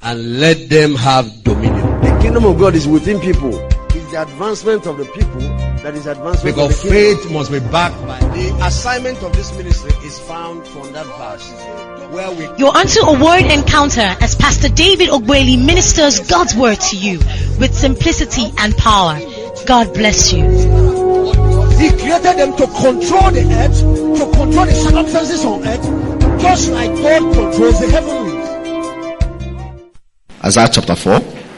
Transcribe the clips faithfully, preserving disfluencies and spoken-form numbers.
and let them have dominion. The kingdom of God is within people. It's the advancement of the people that is advancement Because of the kingdom. faith must be backed by The assignment of this ministry is found from that verse where we. You're onto a word encounter as Pastor David Ogbueli ministers God's word to you with simplicity and power. God bless you. He created them to control the earth, to control the circumstances on earth, just like God controls the heavenlies. Isaiah chapter four.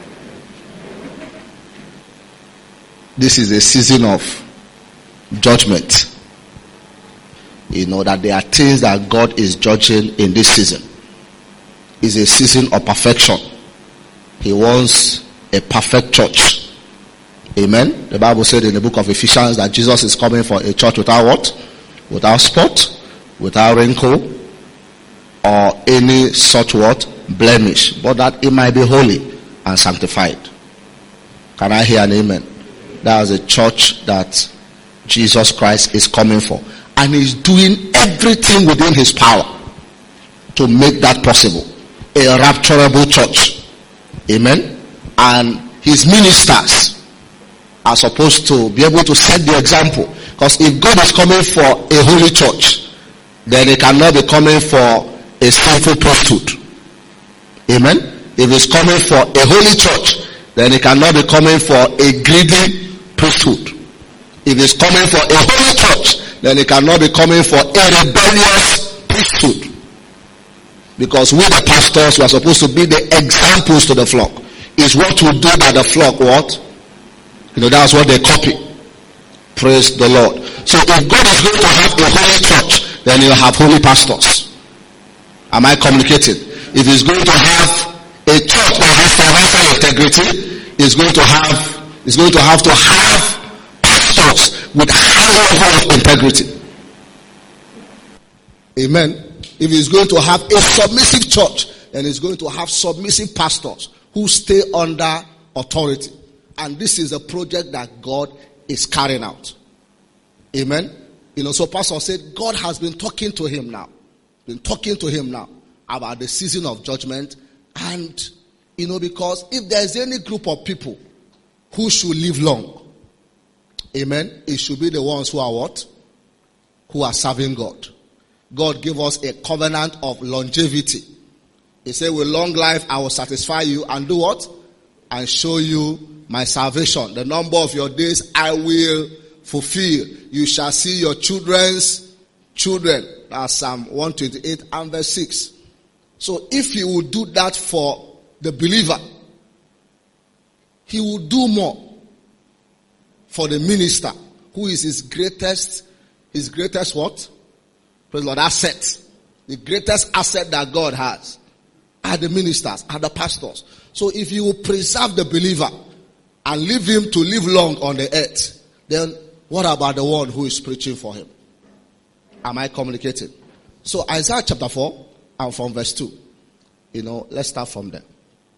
This is a season of judgment. You know that there are things that God is judging in this season. It's a season of perfection. He wants a perfect church. Amen. The Bible said in the book of Ephesians that Jesus is coming for a church without what? Without spot, without wrinkle, or any such what? Blemish. But that it might be holy and sanctified. Can I hear an amen? That is a church that Jesus Christ is coming for. And he's doing everything within his power to make that possible. A rapturable church. Amen. And his ministers are supposed to be able to set the example. Because if God is coming for a holy church, then he cannot be coming for a sinful priesthood. Amen. If he's coming for a holy church, then he cannot be coming for a greedy priesthood. If he's coming for a holy church, then he cannot be coming for a rebellious priesthood. Because we the pastors, we are supposed to be the examples to the flock. Is what we do by the flock what? You know, that's what they copy. Praise the Lord. So if God is going to have a holy church, then he'll have holy pastors. Am I communicating? If he's going to have a church that has financial integrity, he's going to have, he's going to have to have pastors with high level of integrity. Amen. If he's going to have a submissive church, then he's going to have submissive pastors who stay under authority. And this is a project that God is carrying out. Amen. You know, so Pastor said God has been talking to him now. Been talking to him now about the season of judgment. And, you know, because if there's any group of people who should live long, amen, it should be the ones who are what? Who are serving God. God gave us a covenant of longevity. He said, with long life I will satisfy you and do what? And show you my salvation. The number of your days I will fulfill. You shall see your children's children. That's Psalm one twenty-eight and verse six. So if he will do that for the believer, he will do more for the minister, who is his greatest, his greatest what? Praise the Lord, asset. The greatest asset that God has are the ministers, are the pastors. So if you will preserve the believer and leave him to live long on the earth, then what about the one who is preaching for him? Am I communicating? So Isaiah chapter four and from verse two. You know, let's start from there.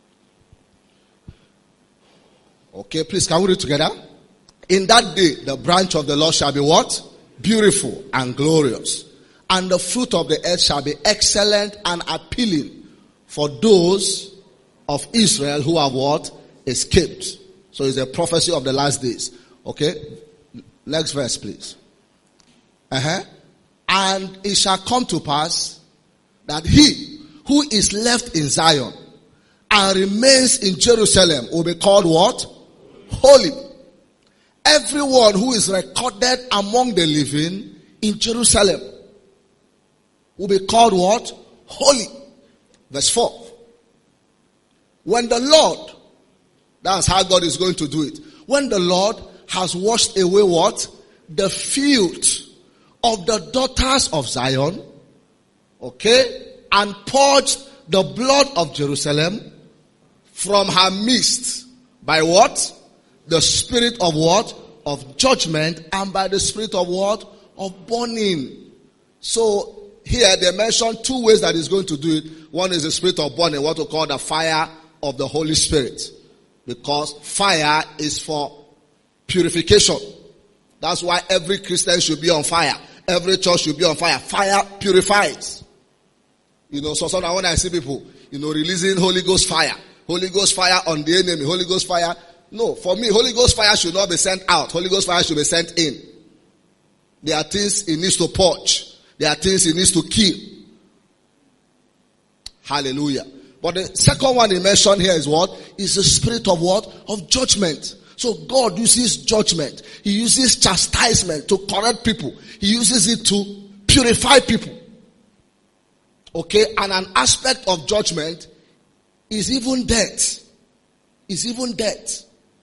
Okay, please can we read together? In that day, the branch of the Lord shall be what? Beautiful and glorious. And the fruit of the earth shall be excellent and appealing for those of Israel who have what? Escaped. So it's a prophecy of the last days. Okay? Next verse, please. Uh-huh. And it shall come to pass that he who is left in Zion and remains in Jerusalem will be called what? Holy. Everyone who is recorded among the living in Jerusalem will be called what? Holy. Verse four. When the Lord, that's how God is going to do it. When the Lord has washed away what? The filth of the daughters of Zion. Okay? And purged the blood of Jerusalem from her midst. By what? The spirit of what? Of judgment, and by the spirit of what? Of burning. So here they mention two ways that he's going to do it. One is the spirit of burning, what we call the fire of the Holy Spirit. Because fire is for purification. That's why every Christian should be on fire. Every church should be on fire. Fire purifies. You know, so sometimes when I see people, you know, releasing Holy Ghost fire. Holy Ghost fire on the enemy. Holy Ghost fire. No, for me, Holy Ghost fire should not be sent out. Holy Ghost fire should be sent in. There are things it needs to purge. There are things it needs to kill. Hallelujah. But the second one he mentioned here is what? Is the spirit of what? Of judgment. So God uses judgment. He uses chastisement to correct people. He uses it to purify people. Okay? And an aspect of judgment is even death. Is even death.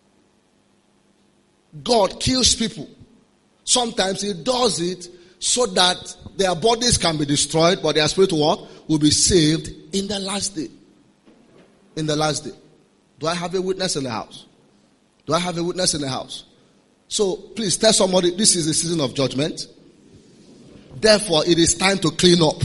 God kills people. Sometimes he does it so that their bodies can be destroyed, but their spirit what? Will be saved in the last day. In the last day. Do I have a witness in the house? Do I have a witness in the house? So please tell somebody, this is a season of judgment. Therefore, it is time to clean up.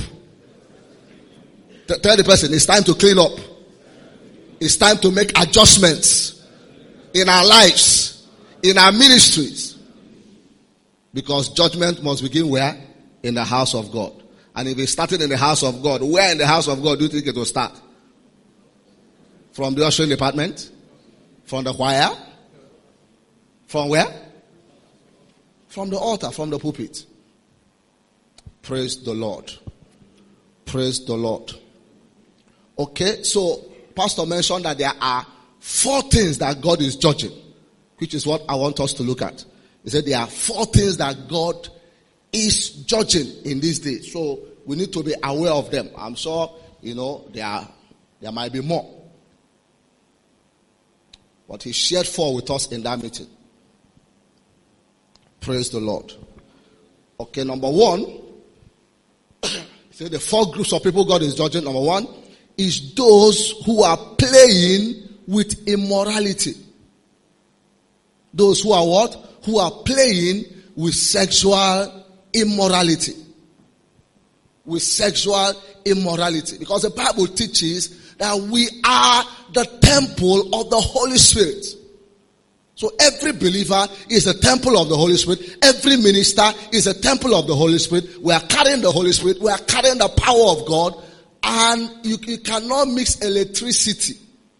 Tell the person, it's time to clean up. It's time to make adjustments in our lives, in our ministries. Because judgment must begin where? In the house of God. And if it started in the house of God, where in the house of God do you think it will start? From the ushering department? From the choir? From where? From the altar, from the pulpit. Praise the Lord. Praise the Lord. Okay, so Pastor mentioned that there are four things that God is judging, which is what I want us to look at. He said there are four things that God is judging in these days. So we need to be aware of them. I'm sure, you know, there are, there might be more. But he shared four with us in that meeting. Praise the Lord. Okay, number one, say the four groups of people God is judging. Number one is those who are playing with immorality. Those who are what? Who are playing with sexual immorality. With sexual immorality. Because the Bible teaches that we are the temple of the Holy Spirit. So every believer is a temple of the Holy Spirit. Every minister is a temple of the Holy Spirit. We are carrying the Holy Spirit. We are carrying the power of God. And you, you cannot mix electricity,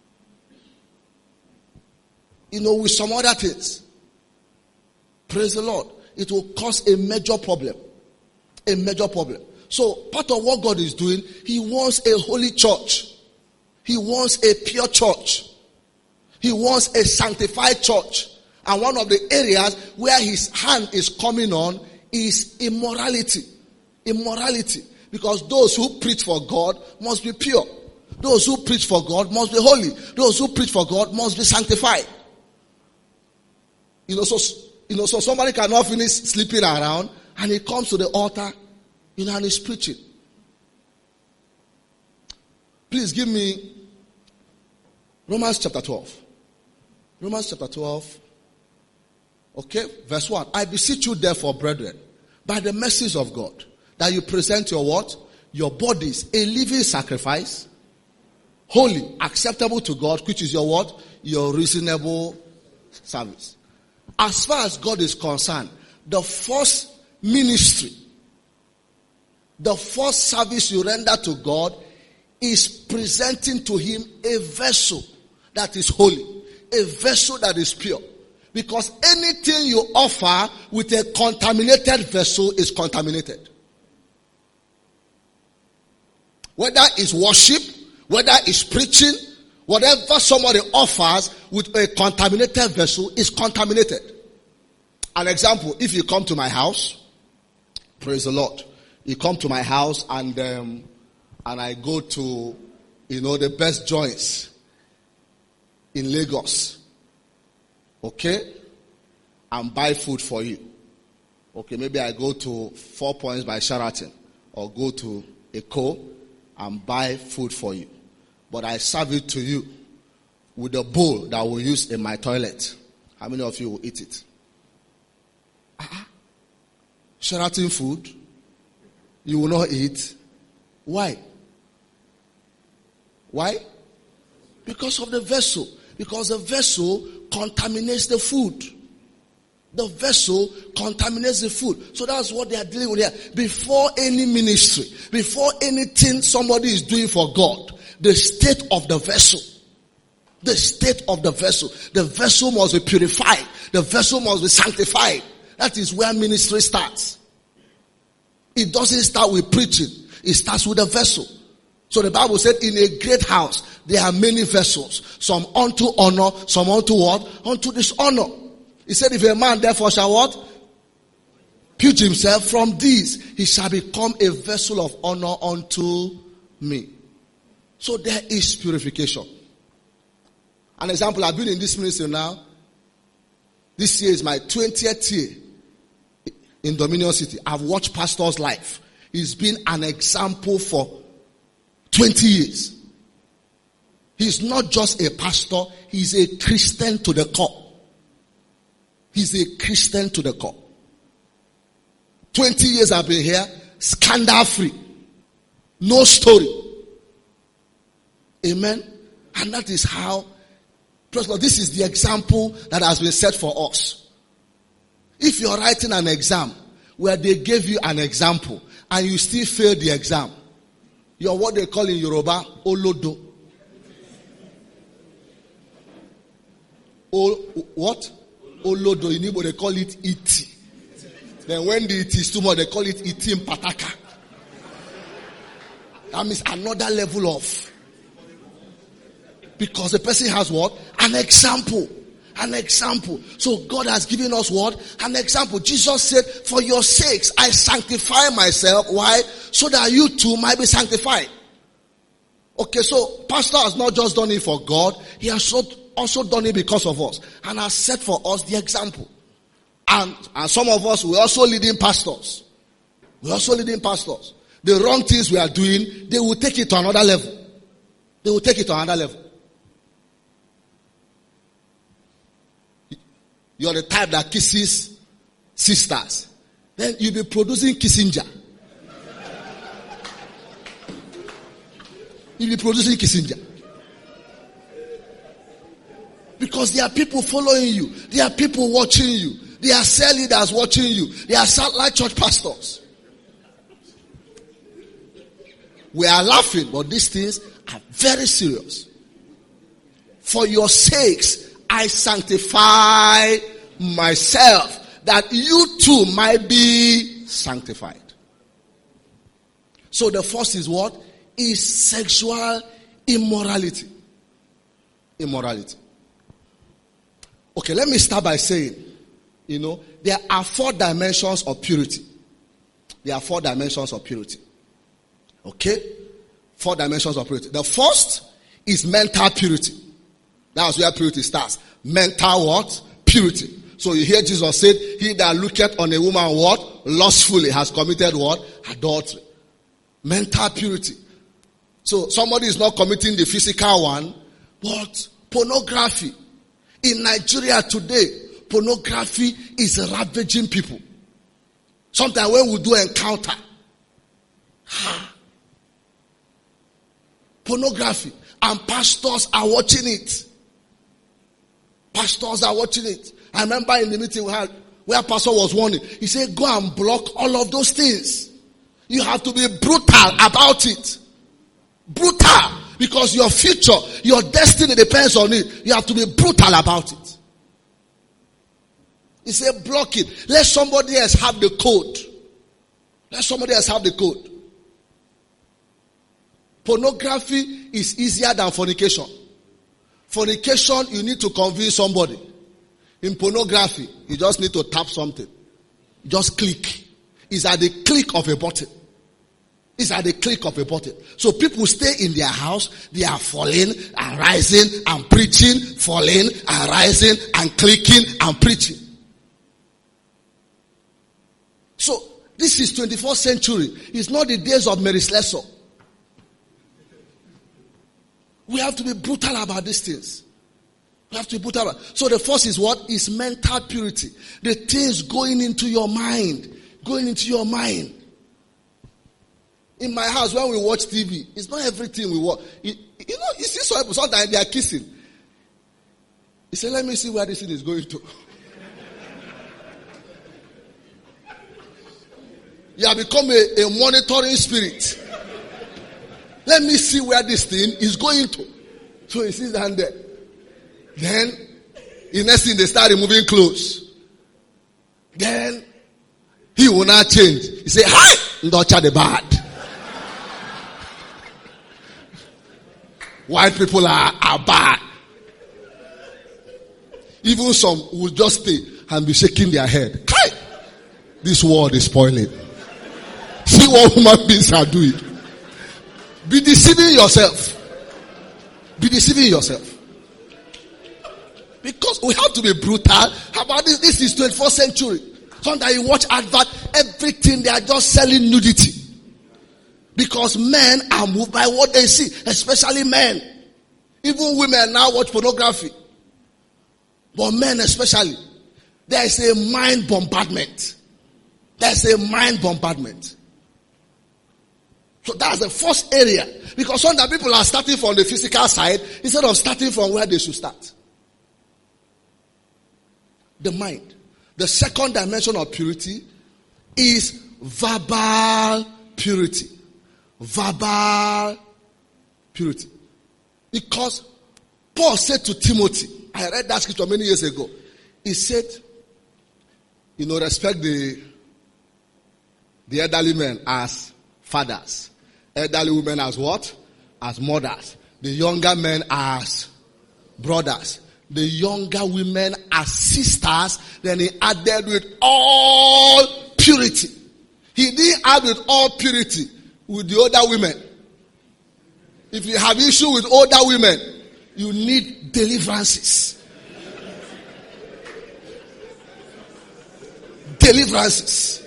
you know, with some other things. Praise the Lord. It will cause a major problem. A major problem. So part of what God is doing, he wants a holy church. He wants a pure church. He wants a sanctified church. And one of the areas where his hand is coming on is immorality. Immorality. Because those who preach for God must be pure. Those who preach for God must be holy. Those who preach for God must be sanctified. You know, so, you know, so somebody cannot finish sleeping around and he comes to the altar, you know, and he's preaching. Please give me Romans chapter twelve. Romans chapter twelve. Okay, verse one. I beseech you therefore, brethren, by the mercies of God, that you present your what? Your bodies a living sacrifice, holy, acceptable to God, which is your what? Your reasonable service. As far as God is concerned, the first ministry, the first service you render to God is presenting to him a vessel that is holy, a vessel that is pure. Because anything you offer with a contaminated vessel is contaminated. Whether it's worship, whether it's preaching, whatever somebody offers with a contaminated vessel is contaminated. An example, if you come to my house, praise the Lord, you come to my house and um, and I go to, you know, the best joints in Lagos, okay, and buy food for you. Okay, maybe I go to Four Points by Sheraton or go to Echo and buy food for you. But I serve it to you with a bowl that I will use in my toilet. How many of you will eat it? Uh-huh. Sheraton food, you will not eat. Why? Why? Because of the vessel. Because the vessel contaminates the food. The vessel contaminates the food. So that's what they are dealing with here. Before any ministry, before anything somebody is doing for God, The state of the vessel. The state of the vessel. The vessel must be purified. The vessel must be sanctified. That is where ministry starts. It doesn't start with preaching. It starts with the vessel. So the Bible said in a great house, there are many vessels. Some unto honor, some unto what? Unto dishonor. He said if a man therefore shall what? Purge himself from these, he shall become a vessel of honor unto me. So there is purification. An example, I've been in this ministry now. This year is my twentieth year in Dominion City. I've watched pastor's life. He's been an example for twenty years. He's not just a pastor, he's a Christian to the core. He's a Christian to the core. twenty years I've been here, scandal free. No story. Amen. And that is how, praise God, this is the example that has been set for us. If you're writing an exam where they gave you an example and you still fail the exam, you're what they call in Yoruba, Olodo. O, what? Olodo. In Igbo they call it iti. Then when the it is too much, they call it iti pataka. That means another level of. Because the person has what? An example. An example. So God has given us what? An example. Jesus said, for your sakes, I sanctify myself. Why? So that you too might be sanctified. Okay, so pastor has not just done it for God. He has also done it because of us. And has set for us the example. And, and some of us, we're also leading pastors. We're also leading pastors. The wrong things we are doing, they will take it to another level. They will take it to another level. You're the type that kisses sisters. Then you'll be producing Kissinger. You'll be producing Kissinger. Because there are people following you. There are people watching you. There are cell leaders watching you. There are satellite church pastors. We are laughing, but these things are very serious. For your sakes, I sanctify myself, that you too might be sanctified. So the first is what? Is sexual immorality. Immorality. Okay, let me start by saying, you know, there are four dimensions of purity. There are four dimensions of purity. Okay? Four dimensions of purity. The first is mental purity. That's where purity starts. Mental what? Purity. So you hear Jesus said, he that looketh on a woman what? Lustfully has committed what? Adultery. Mental purity. So somebody is not committing the physical one, but pornography. In Nigeria today, pornography is ravaging people. Sometimes when we do encounter, pornography, and pastors are watching it. Pastors are watching it. I remember in the meeting we had, where pastor was warning, he said, go and block all of those things. You have to be brutal about it. Brutal. Because your future, your destiny depends on it. You have to be brutal about it. He said, block it. Let somebody else have the code. Let somebody else have the code. Pornography is easier than fornication. Fornication, you need to convince somebody. In pornography, you just need to tap something. Just click. It's at the click of a button. It's at the click of a button. So people stay in their house, they are falling and rising and preaching, falling and rising and clicking and preaching. So this is twenty-first century. It's not the days of Mary Slessor. We have to be brutal about these things. We have to be brutal about. So the first is what? Is mental purity. The things going into your mind. Going into your mind. In my house, when we watch T V, it's not everything we watch. You, you know, you see some people, sometimes they are kissing. You say, let me see where this thing is going to. You have become a, a monitoring spirit. Let me see where this thing is going to. So he sits down there. Then, the next thing they start removing clothes. Then, he will not change. He say, hi! Ndocha the bad. White people are, are bad. Even some will just stay and be shaking their head. Hi! This world is spoiling. See what human beings are doing. Be deceiving yourself. Be deceiving yourself. Because we have to be brutal. How about this? This is twenty-first century. Sometimes you watch advert, everything, they are just selling nudity. Because men are moved by what they see, especially men. Even women now watch pornography. But men especially, there is a mind bombardment. There is a mind bombardment. So that's the first area. Because sometimes people are starting from the physical side instead of starting from where they should start. The mind. The second dimension of purity is verbal purity. Verbal purity. Because Paul said to Timothy, I read that scripture many years ago. He said, you know, respect the, the elderly men as fathers. Elderly women as what? As mothers. The younger men as brothers. The younger women as sisters. Then he added with all purity. He didn't add with all purity with the older women. If you have issue with older women, you need deliverances. Deliverances.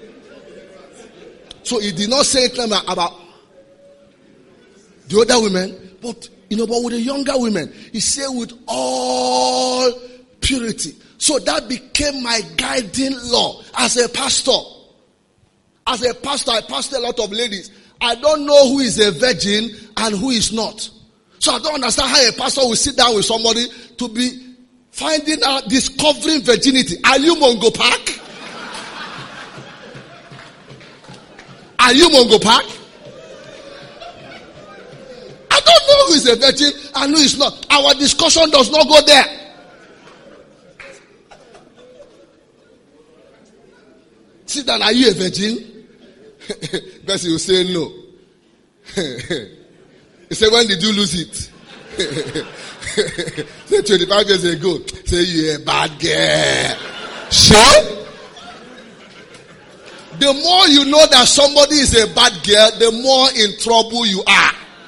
So he did not say anything about the older women, but you know, but with the younger women, he said with all purity. So that became my guiding law as a pastor. As a pastor, I pastor a lot of ladies. I don't know who is a virgin and who is not. So I don't understand how a pastor will sit down with somebody to be finding out, discovering virginity. Are you Mongo Park? Are you Mongo Park? I don't know who is a virgin and who is not. Our discussion does not go there. Sit down, are you a virgin? Because you say no. He said, when did you lose it? Say twenty-five years ago. Say you're a bad girl. Sure? The more you know that somebody is a bad girl, the more in trouble you are.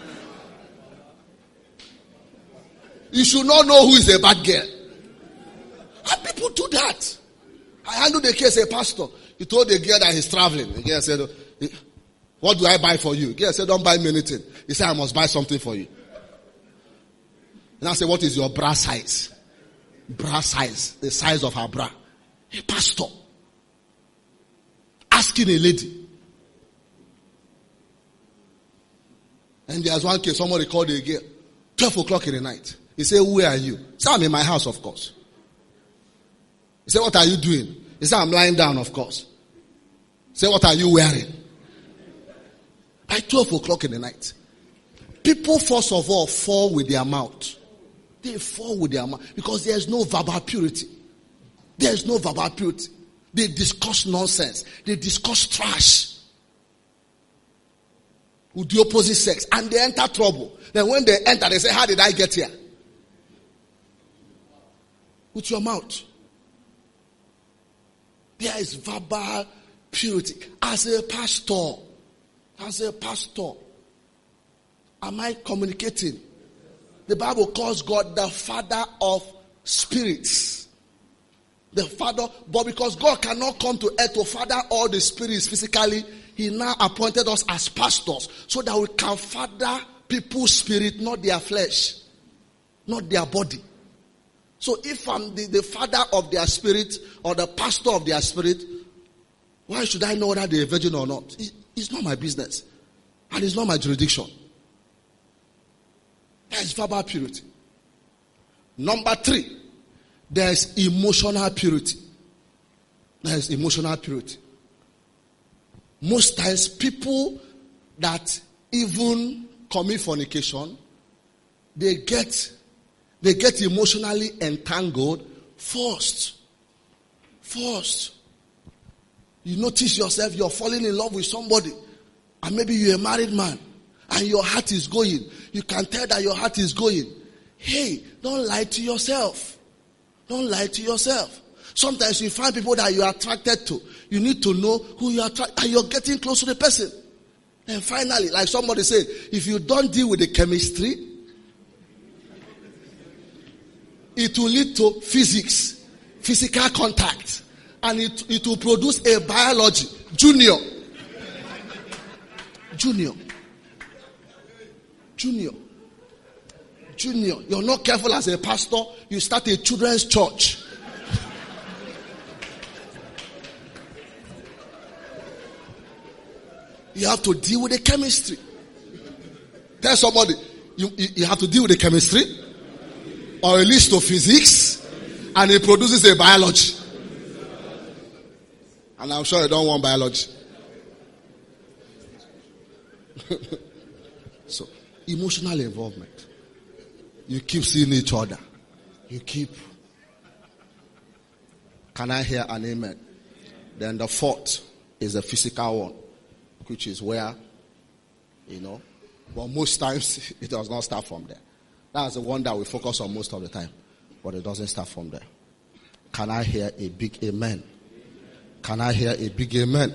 You should not know who is a bad girl. And people do that. I handled the case a pastor. He told the girl that he's traveling. The girl said, what do I buy for you? The girl said, don't buy me anything. He said, I must buy something for you. And I said, what is your bra size? Bra size. The size of her bra. A pastor. Asking a lady. And there's one case, somebody called the girl. twelve o'clock in the night. He said, where are you? He said, I'm in my house, of course. He said, what are you doing? He said, I'm lying down, of course. He said, what are you wearing? By twelve o'clock in the night. People, first of all, fall with their mouth. They fall with their mouth. Because there's no verbal purity. There's no verbal purity. They discuss nonsense. They discuss trash. With the opposite sex. And they enter trouble. Then when they enter, they say, how did I get here? With your mouth. There is verbal purity. As a pastor, as a pastor, am I communicating? The Bible calls God the Father of spirits. The Father, but because God cannot come to earth to father all the spirits physically, He now appointed us as pastors so that we can father people's spirit, not their flesh, not their body. So if I'm the, the father of their spirit or the pastor of their spirit, why should I know whether they're a virgin or not? It, it's not my business. And it's not my jurisdiction. There is verbal purity. Number three, there is emotional purity. There is emotional purity. Most times people that even commit fornication, they get they get emotionally entangled first. First. You notice yourself, you're falling in love with somebody, and maybe you're a married man, and your heart is going. You can tell that your heart is going. Hey, don't lie to yourself. Don't lie to yourself. Sometimes you find people that you are attracted to. You need to know who you are attracted to, and you're getting close to the person. And finally, like somebody said, if you don't deal with the chemistry, it will lead to physics, physical contact, and it, it will produce a biology. Junior. Junior. Junior. Junior. You're not careful as a pastor, you start a children's church. You have to deal with the chemistry. Tell somebody, you, you, you have to deal with the chemistry, or at least to physics, and it produces a biology. And I'm sure you don't want biology. So, emotional involvement. You keep seeing each other. You keep. Can I hear an amen? Then the fourth is the physical one, which is where, you know, but most times it does not start from there. That's the one that we focus on most of the time, but it doesn't start from there. Can I hear a big amen? Can I hear a big amen?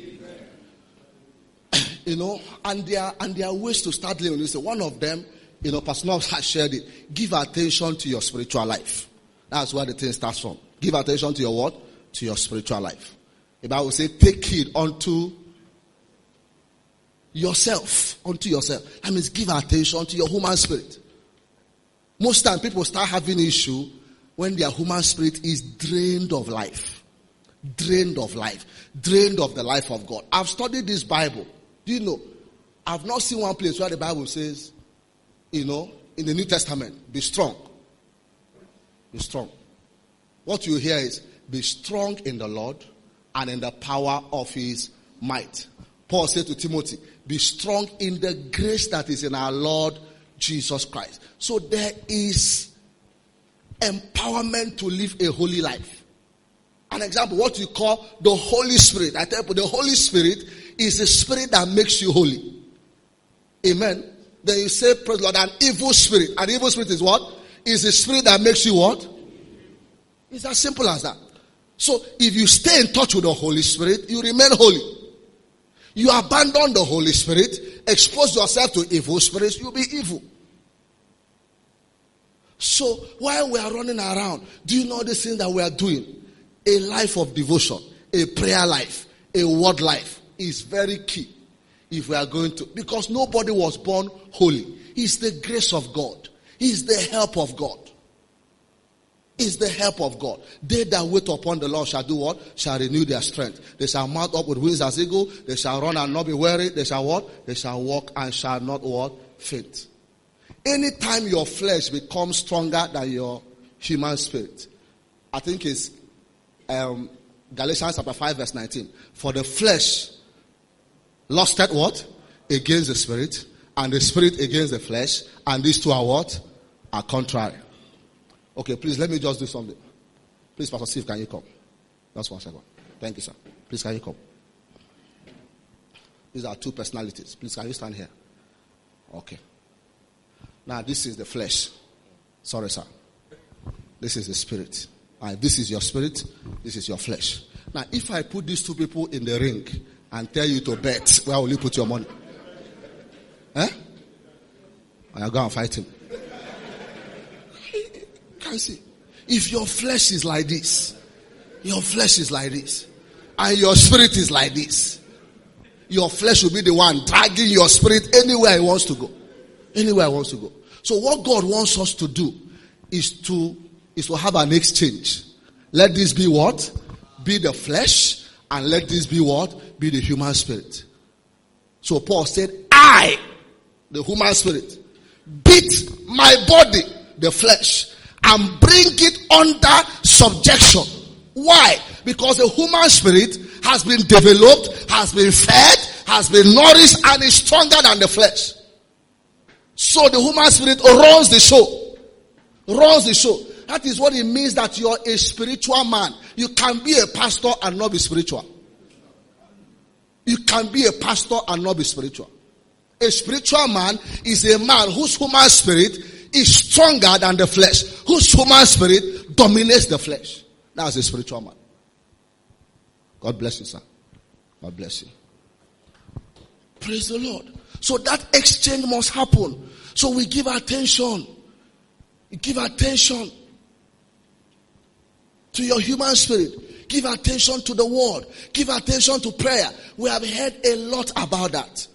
You know, and there are, and there are ways to start living this. One of them, you know, Pastor Knox has shared it. Give attention to your spiritual life. That's where the thing starts from. Give attention to your what? To your spiritual life. The Bible says, take heed unto yourself. Unto yourself. That means give attention to your human spirit. Most time people start having issue when their human spirit is drained of life. Drained of life. Drained of the life of God. I've studied this Bible. Do you know? I've not seen one place where the Bible says, you know, in the New Testament, be strong. Be strong. What you hear is, be strong in the Lord and in the power of his might. Paul said to Timothy, be strong in the grace that is in our Lord Jesus Christ. So there is empowerment to live a holy life. An example, what you call the Holy Spirit. I tell you, the Holy Spirit is the spirit that makes you holy. Amen. Then you say, praise the Lord, an evil spirit. An evil spirit is what? Is the spirit that makes you what? It's as simple as that. So if you stay in touch with the Holy Spirit, you remain holy. You abandon the Holy Spirit, expose yourself to evil spirits, you'll be evil. So while we are running around, do you know the thing that we are doing? A life of devotion, a prayer life, a word life is very key if we are going to. Because nobody was born holy. It's the grace of God. It's the help of God. It's the help of God. They that wait upon the Lord shall do what? Shall renew their strength. They shall mount up with wings as eagle. They shall run and not be weary. They shall what? They shall walk and shall not what? Faint. Anytime your flesh becomes stronger than your human spirit, I think it's um, Galatians chapter five verse nineteen. For the flesh lusted what? Against the spirit, and the spirit against the flesh, and these two are what? Are contrary. Okay, please let me just do something. Please, Pastor Steve, can you come? Just one second. Thank you, sir. Please, can you come? These are two personalities. Please, can you stand here? Okay. Now, this is the flesh. Sorry, sir. This is the spirit. And this is your spirit. This is your flesh. Now, if I put these two people in the ring and tell you to bet, where will you put your money? Eh? I'll go and fight him. Can you see? If your flesh is like this, your flesh is like this, and your spirit is like this, your flesh will be the one dragging your spirit anywhere it wants to go. Anywhere it wants to go. So what God wants us to do is to is to have an exchange. Let this be what? Be the flesh, and let this be what? Be the human spirit. So Paul said, I, the human spirit, beat my body, the flesh, and bring it under subjection. Why? Because the human spirit has been developed, has been fed, has been nourished, and is stronger than the flesh. So the human spirit runs the show. Runs the show. That is what it means that you're a spiritual man. You can be a pastor and not be spiritual. You can be a pastor and not be spiritual. A spiritual man is a man whose human spirit is stronger than the flesh. Whose human spirit dominates the flesh. That's a spiritual man. God bless you, sir. God bless you. Praise the Lord. So that exchange must happen. So we give attention. We give attention to your human spirit. Give attention to the word. Give attention to prayer. We have heard a lot about that.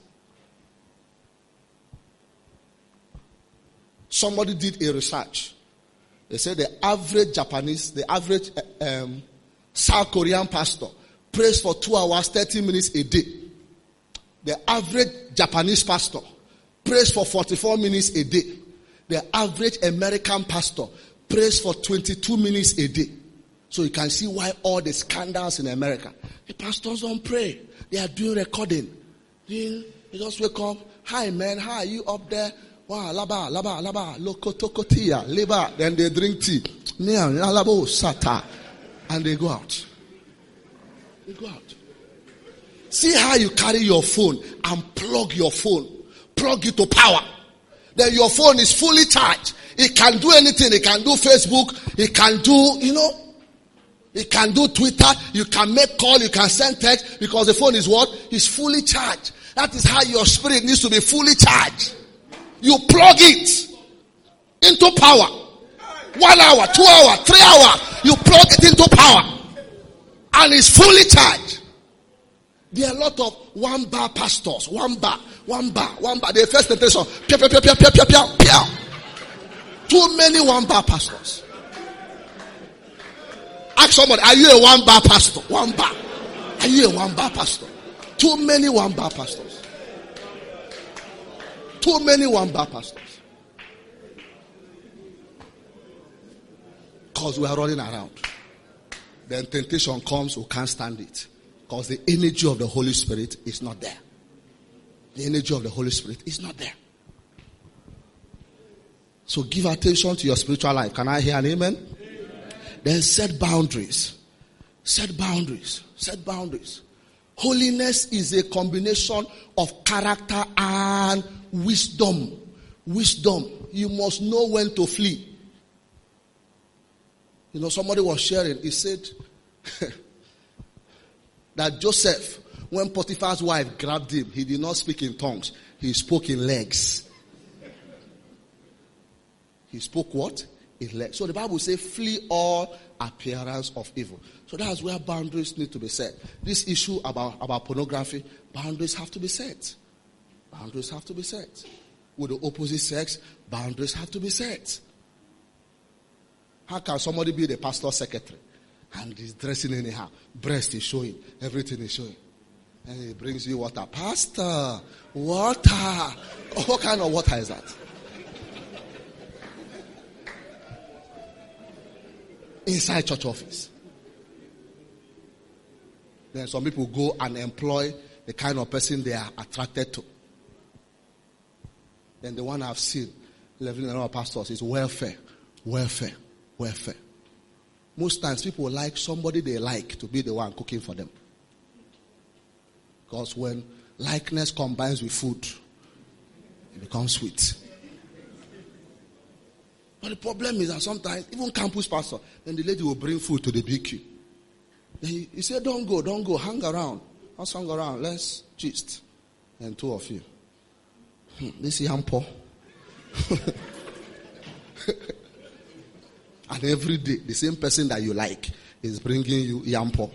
Somebody did a research. They said the average Japanese, the average um, South Korean pastor prays for two hours, thirty minutes a day. The average Japanese pastor prays for forty-four minutes a day. The average American pastor prays for twenty-two minutes a day. So you can see why all the scandals in America. The pastors don't pray. They are doing recording. They just wake up. Hi man, how are you up there? Wow, laba, laba, laba, lokotokotia, leba. Then they drink tea. Labo, sata. And they go out. They go out. See how you carry your phone and plug your phone. Plug it to power. Then your phone is fully charged. It can do anything. It can do Facebook. It can do, you know, it can do Twitter. You can make call. You can send text because the phone is what? It's fully charged. That is how your spirit needs to be fully charged. You plug it into power. One hour, two hours, three hours. You plug it into power. And it's fully charged. There are a lot of one bar pastors. One bar, one bar, one bar. The first temptation. Pia, pia, pia, pia, pia, pia, pia, pia. Too many one bar pastors. Ask somebody, are you a one bar pastor? One bar. Are you a one bar pastor? Too many one bar pastors. Too many one bar pastors. Because we are running around. Then temptation comes, we can't stand it. Because the energy of the Holy Spirit is not there. The energy of the Holy Spirit is not there. So give attention to your spiritual life. Can I hear an amen? Amen. Then set boundaries. Set boundaries. Set boundaries. Holiness is a combination of character and wisdom. Wisdom. You must know when to flee. You know, somebody was sharing. He said that Joseph, when Potiphar's wife grabbed him, he did not speak in tongues. He spoke in legs. He spoke what? In legs. So the Bible says, flee all appearance of evil. So that's where boundaries need to be set. This issue about, about pornography, boundaries have to be set. Boundaries have to be set. With the opposite sex, boundaries have to be set. How can somebody be the pastor's secretary and he's dressing anyhow? Breast is showing, everything is showing. And he brings you water. Pastor, water. What kind of water is that? Inside church office. Then some people go and employ the kind of person they are attracted to. Then the one I've seen, living in our pastors, is welfare. Welfare. Welfare. Most times people like somebody they like to be the one cooking for them. Because when likeness combines with food, it becomes sweet. But the problem is that sometimes, even campus pastor, then the lady will bring food to the B Q. Then he, he said, don't go, don't go, hang around. Let's hang around, let's gist. And two of you. Hmm, this young poor. And every day, the same person that you like is bringing you yampo.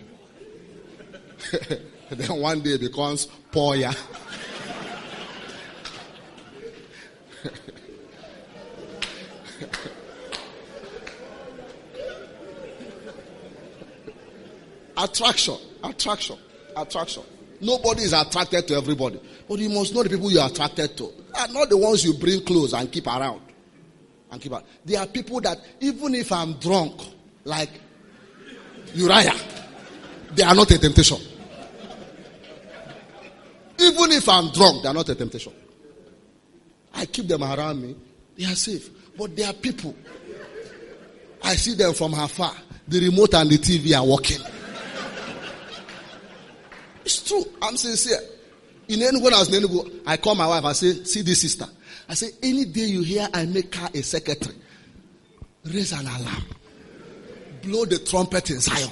Then one day it becomes poya. Attraction, attraction, attraction. Nobody is attracted to everybody. But you must know the people you are attracted to. They are not the ones you bring close and keep around. And keep around. There are people that even if I'm drunk, like Uriah, they are not a temptation. Even if I'm drunk, they are not a temptation. I I keep them around me, they are safe. But there are people, I see them from afar. The remote and the T V are working. It's true. I'm sincere. In Enugu, I was in Enugu, I call my wife, I say, see this sister. I say, any day you hear I make her a secretary, raise an alarm. Blow the trumpet in Zion.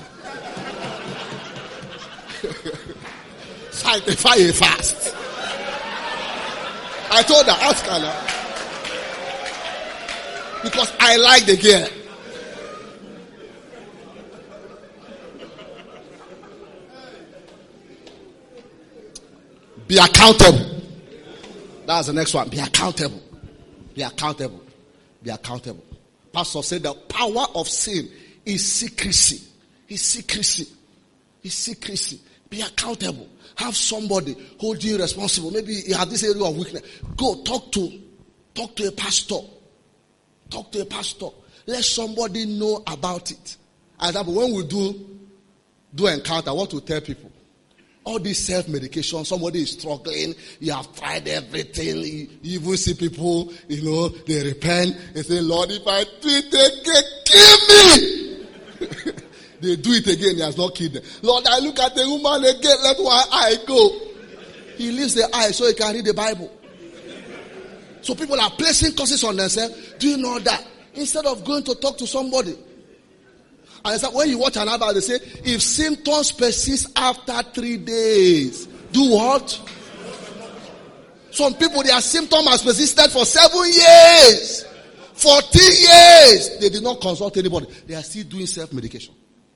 Sanctify a fast. I told her, ask her now. Because I like the girl. Be accountable. That's the next one. Be accountable. Be accountable. Be accountable. Pastor said the power of sin is secrecy. Is secrecy. Is secrecy. Be accountable. Have somebody hold you responsible. Maybe you have this area of weakness. Go talk to, talk to a pastor. Talk to a pastor. Let somebody know about it. For example, when we do, do encounter, what to tell people? All this self-medication, somebody is struggling, you have tried everything, you, you even see people, you know, they repent, they say, Lord, if I do it again, kill me. They do it again, he has not killed them. Lord, I look at the woman again, let one eye go. He leaves the eye so he can read the Bible. So people are placing curses on themselves. Do you know that? Instead of going to talk to somebody. And so when you watch an advert, they say, if symptoms persist after three days, do what? Some people, their symptom has persisted for seven years. fourteen years. They did not consult anybody. They are still doing self-medication.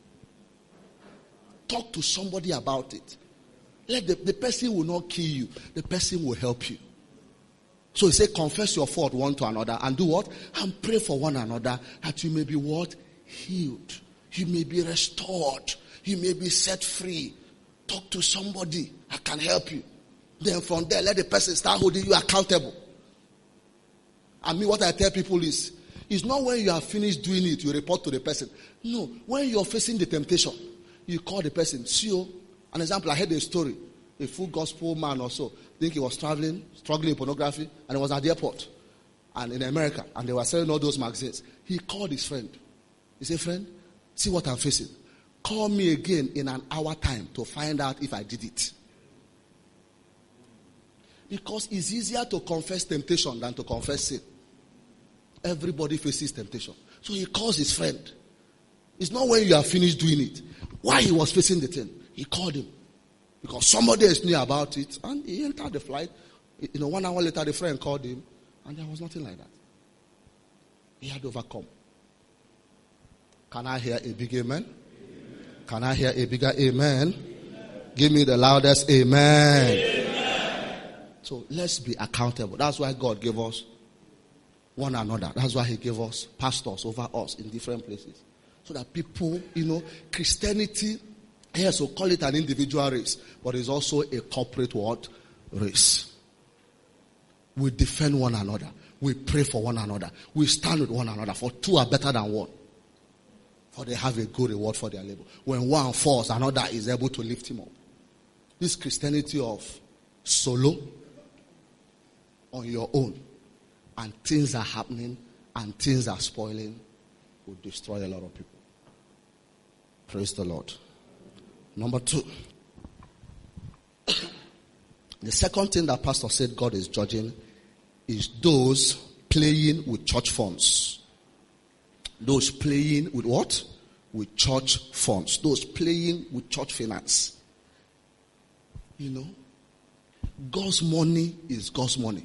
Talk to somebody about it. Let the, the person will not kill you. The person will help you. So he said, confess your fault one to another and do what? And pray for one another that you may be what? Healed. You may be restored. You may be set free. Talk to somebody that can help you. Then from there, let the person start holding you accountable. I mean, what I tell people is, it's not when you are finished doing it, you report to the person. No, when you are facing the temptation, you call the person. See, oh, an example, I heard a story. A full gospel man or so. I think he was traveling, struggling in pornography, and he was at the airport. And in America, and they were selling all those magazines. He called his friend. He said, friend, see what I'm facing. Call me again in an hour time to find out if I did it. Because it's easier to confess temptation than to confess sin. Everybody faces temptation. So he calls his friend. It's not when you are finished doing it. While he was facing the thing, he called him. Because somebody else knew about it. And he entered the flight. You know, one hour later, the friend called him. And there was nothing like that. He had overcome. Can I hear a big amen? Amen. Can I hear a bigger amen? Amen. Give me the loudest amen. Amen. So let's be accountable. That's why God gave us one another. That's why he gave us pastors over us in different places. So that people, you know, Christianity, yes, we'll call it an individual race, but it's also a corporate what? Race. We defend one another. We pray for one another. We stand with one another. For two are better than one. For they have a good reward for their labor. When one falls, another is able to lift him up. This Christianity of solo, on your own, and things are happening, and things are spoiling, will destroy a lot of people. Praise the Lord. Number two. The second thing that Pastor said God is judging is those playing with church funds. Those playing with what? With church funds. Those playing with church finance. You know, God's money is God's money.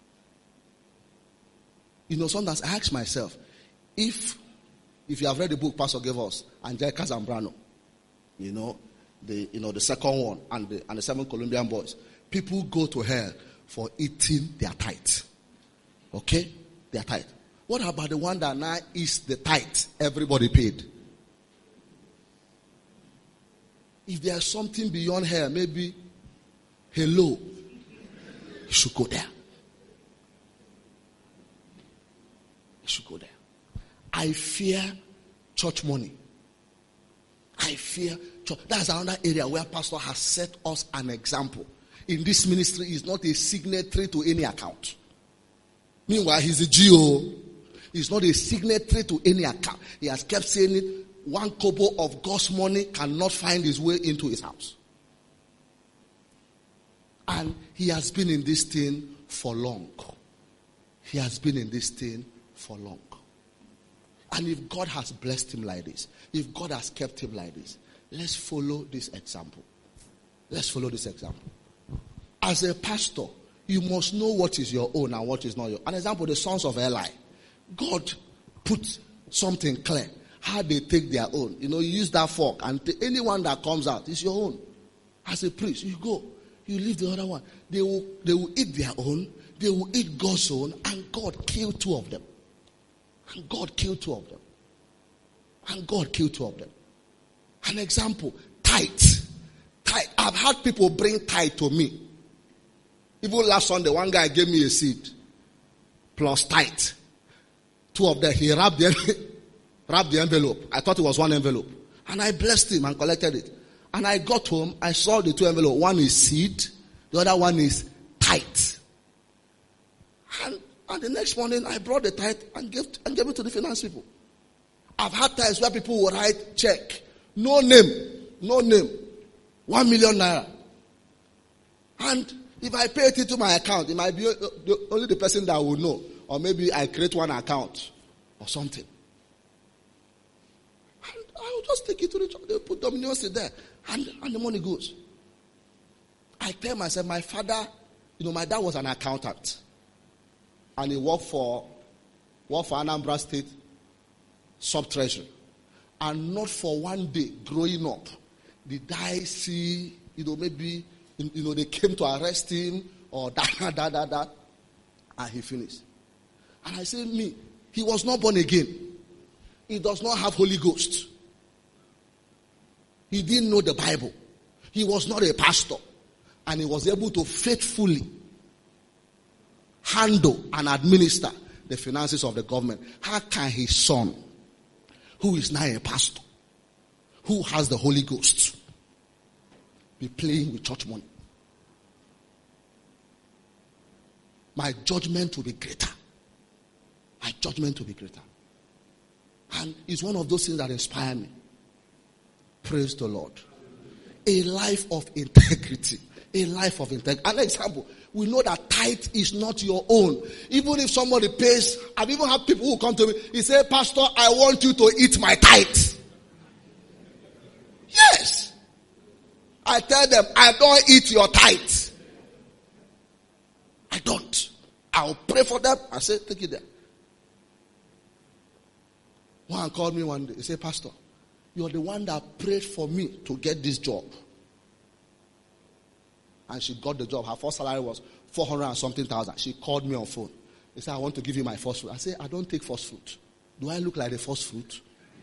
You know, sometimes I ask myself, if if you have read the book Pastor gave us, Angelica Zambrano, you know, the you know the second one and the and the seven Colombian boys, people go to hell for eating their tithe. Okay? Their tithe. What about the one that now is the tithe everybody paid? If there's something beyond hell, maybe hello, you should go there. You should go there. I fear church money. I fear church. That's another area where pastor has set us an example. In this ministry, is not a signatory to any account. Meanwhile, he's a G O. He's not a signatory to any account. He has kept saying it. One kobo of God's money cannot find his way into his house. And he has been in this thing for long. He has been in this thing for long. And if God has blessed him like this, if God has kept him like this, let's follow this example. Let's follow this example. As a pastor, you must know what is your own and what is not your own. An example, the sons of Eli. God put something clear. How they take their own. You know, you use that fork and t- anyone that comes out is your own. As a priest, you go. You leave the other one. They will, they will eat their own. They will eat God's own. And God killed two of them. And God killed two of them. And God killed two of them. An example, tithe. Tithe. I've had people bring tithe to me. Even last Sunday, one guy gave me a seed. Plus tithe. Two of them, he wrapped the, wrapped the envelope. I thought it was one envelope. And I blessed him and collected it. And I got home, I saw the two envelopes. One is seed, the other one is tithe. And, and the next morning, I brought the tithe and gave, and gave it to the finance people. I've had times where people will write check. No name. No name. One million naira. And if I pay it into my account, it might be only the person that will know. Or maybe I create one account or something. And I will just take it to the church. They put dominions in there. And, and the money goes. I tell myself, my father, you know, my dad was an accountant. And he worked for, worked for Anambra State Sub-Treasury. And not for one day growing up did I see, you know, maybe, you know, they came to arrest him or da, da, da, da, da. And he finished. And I say, me, he was not born again. He does not have Holy Ghost. He didn't know the Bible. He was not a pastor. And he was able to faithfully handle and administer the finances of the government. How can his son, who is now a pastor, who has the Holy Ghost, be playing with church money? My judgment will be greater. My judgment will be greater. And it's one of those things that inspire me. Praise the Lord. A life of integrity. A life of integrity. An example, we know that tithe is not your own. Even if somebody pays, I've even had people who come to me, he say, Pastor, I want you to eat my tithe. Yes. I tell them, I don't eat your tithe. I don't. I'll pray for them. I say, take it there. One called me one day. He said, Pastor, you're the one that prayed for me to get this job. And she got the job. Her first salary was four hundred and something thousand. She called me on phone. He said, I want to give you my first fruit. I said, I don't take first fruit. Do I look like the first fruit?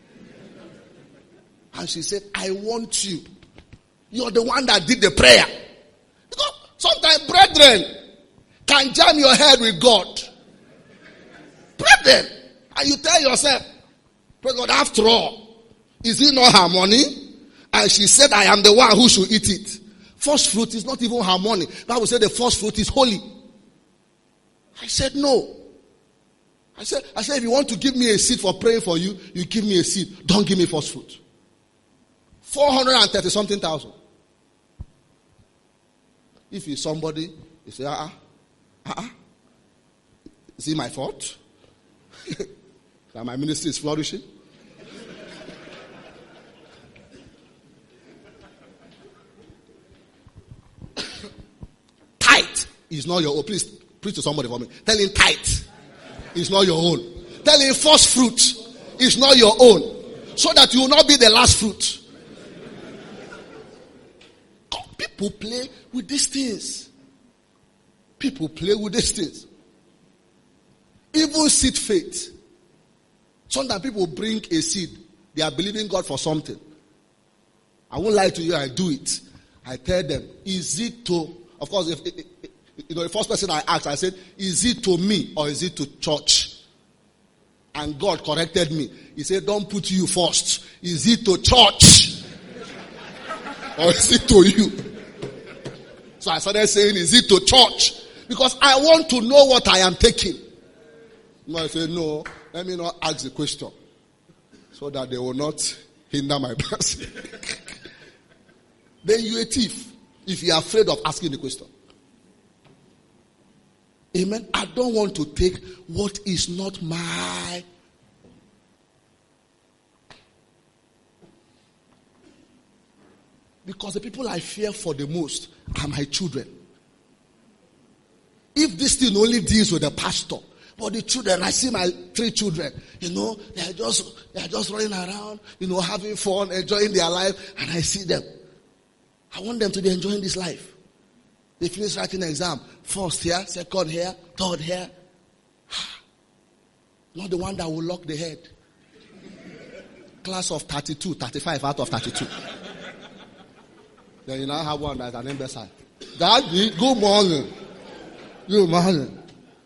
And she said, I want you. You're the one that did the prayer. Because sometimes brethren can jam your head with God. Brethren. And you tell yourself, praise God, after all, is it not her money? And she said, I am the one who should eat it. First fruit is not even her money. Bible said the first fruit is holy. I said, no. I said, I said, if you want to give me a seed for praying for you, you give me a seed. Don't give me first fruit. four hundred thirty something thousand. If it's somebody, you say, ah, ah, ah. Is it my fault? That my ministry is flourishing? Tithe is not your own. Please preach to somebody for me. Tell him tithe is not your own. Tell him first fruit is not your own. So that you will not be the last fruit. People play with these things. People play with these things. Even seed faith. Sometimes people bring a seed. They are believing God for something. I won't lie to you, I do it. I tell them, is it to, of course, if, if, if you know, the first person I asked, I said, is it to me or is it to church? And God corrected me. He said, don't put you first. Is it to church? Or is it to you? So I started saying, is it to church? Because I want to know what I am taking. No, I say, no, let me not ask the question so that they will not hinder my blessing. Then you're a thief if you're afraid of asking the question. Amen. I don't want to take what is not my. Because the people I fear for the most are my children. If this thing only deals with the pastor, but the children, I see my three children, you know, they are just they are just running around, you know, having fun, enjoying their life, and I see them. I want them to be enjoying this life. They finish writing the exam. First here, second here, third here. Not the one that will lock the head. Class of thirty-two, thirty-five out of thirty-two. Then you now have one that's an imbecile. Daddy, good morning. Good morning.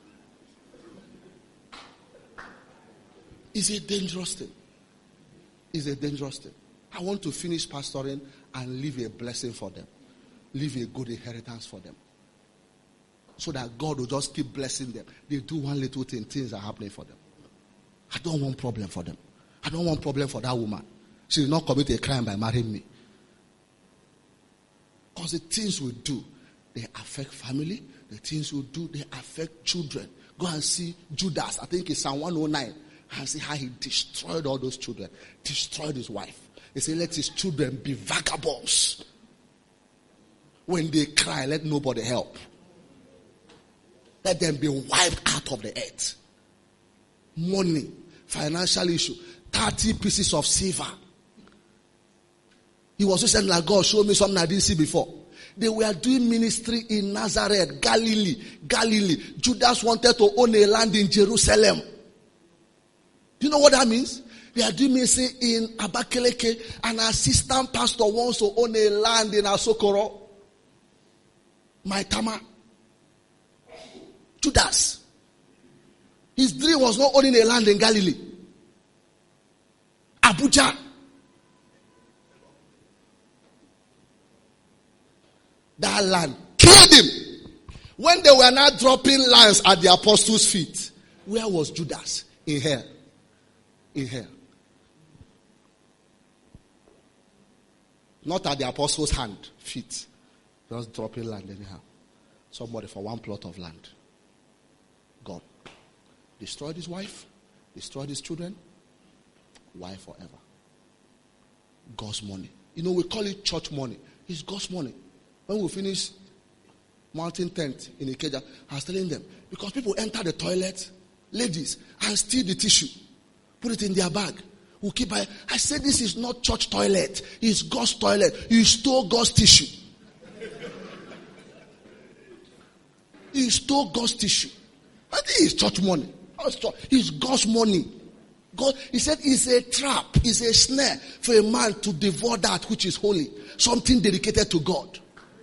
It's a dangerous thing. It's a dangerous thing. I want to finish pastoring and leave a blessing for them. Leave a good inheritance for them. So that God will just keep blessing them. They do one little thing, things are happening for them. I don't want problem for them. I don't want problem for that woman. She will not commit a crime by marrying me. Because the things we do, they affect family. The things we do, they affect children. Go and see Judas. I think it's Psalm one oh nine. And see how he destroyed all those children. Destroyed his wife. He said, let his children be vagabonds. When they cry, let nobody help. Let them be wiped out of the earth. Money, financial issue, thirty pieces of silver. He was just saying, like, God, show me something I didn't see before. They were doing ministry in Nazareth, Galilee, Galilee. Judas wanted to own a land in Jerusalem. Do you know what that means? They are doing ministry in Abakaliki. An assistant pastor wants to own a land in Asokoro. Maitama. Judas. His dream was not owning a land in Galilee. Abuja. That land killed him. When they were now dropping lines at the apostles' feet, where was Judas? In hell. In hell. Not at the apostles' hand, feet. Just dropping land anyhow. Somebody for one plot of land. God. Destroyed his wife. Destroyed his children. Why forever? God's money. You know, we call it church money. It's God's money. When we finish mountain tent in Ikeja, I was telling them, because people enter the toilet, ladies, and steal the tissue. Put it in their bag. We'll keep by. I said, this is not church toilet. It's God's toilet. You stole God's tissue. You stole God's tissue. I think it's church money. It's God's money. God, he said, it's a trap. It's a snare for a man to devour that which is holy. Something dedicated to God.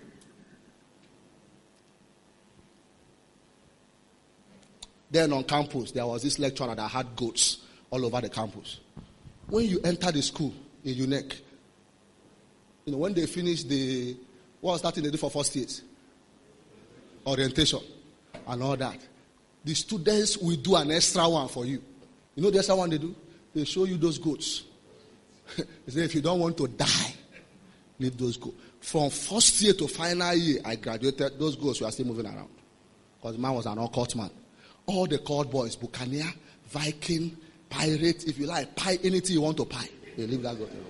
Then on campus, there was this lecturer that had goats all over the campus. When you enter the school in U N E C, you know, when they finish the, what was that thing they do for first years? Orientation and all that. The students will do an extra one for you. You know the extra one they do? They show you those goats. They say, if you don't want to die, leave those goats. From first year to final year, I graduated, those goats were still moving around. Because the man was an occult man. All the cult boys, Buccaneer, Viking, pirate, if you like, pie anything you want to pie. They leave that goat alone.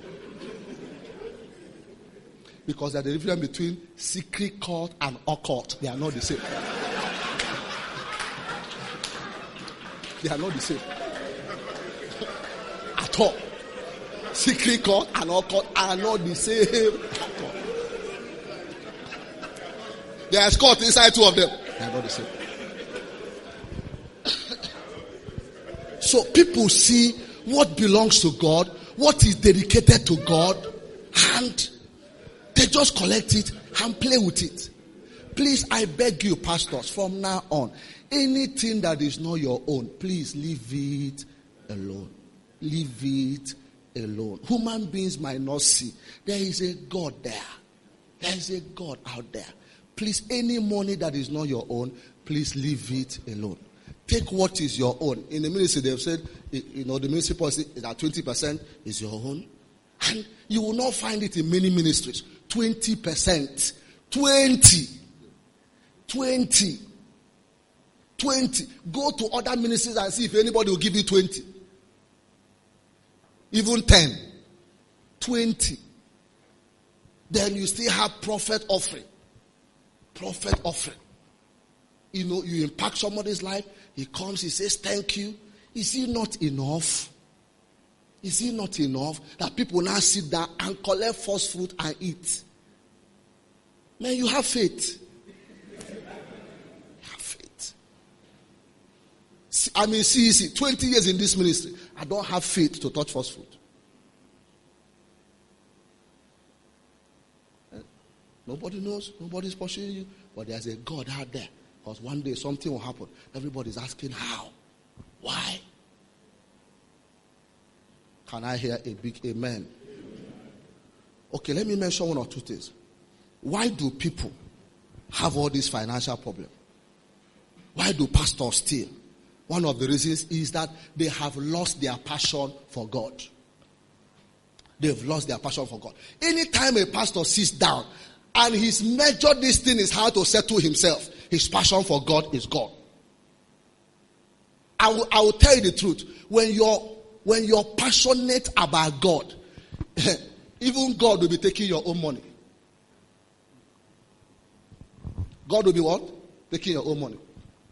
Because there's a difference between secret cult and occult. They are not the same. They are not the same. At all. Secret cult and occult are not the same at all. There is cult inside two of them. They are not the same. So people see what belongs to God, what is dedicated to God, and they just collect it and play with it. Please, I beg you, pastors, from now on, anything that is not your own, please leave it alone. Leave it alone. Human beings might not see. There is a God there. There is a God out there. Please, any money that is not your own, please leave it alone. Take what is your own. In the ministry, they've said, you know, the ministry policy is that twenty percent is your own. And you will not find it in many ministries. twenty percent. twenty. twenty. twenty. Go to other ministries and see if anybody will give you twenty. Even ten. twenty. Then you still have prophet offering. Prophet offering. You know, you impact somebody's life. He comes, he says, thank you. Is it not enough? Is it not enough that people now sit down and collect first fruit and eat? Man, you have faith. You have faith. I mean, see, see, twenty years in this ministry, I don't have faith to touch first fruit. Nobody knows. Nobody's pursuing you. But there's a God out there. Because one day something will happen. Everybody's asking how. Why? Can I hear a big amen? Okay, let me mention one or two things. Why do people have all these financial problems? Why do pastors steal? One of the reasons is that they have lost their passion for God. They've lost their passion for God. Anytime a pastor sits down and his major this thing is how to settle himself, his passion for God is gone. I will, I will tell you the truth. When you're, when you're passionate about God, even God will be taking your own money. God will be what? Taking your own money.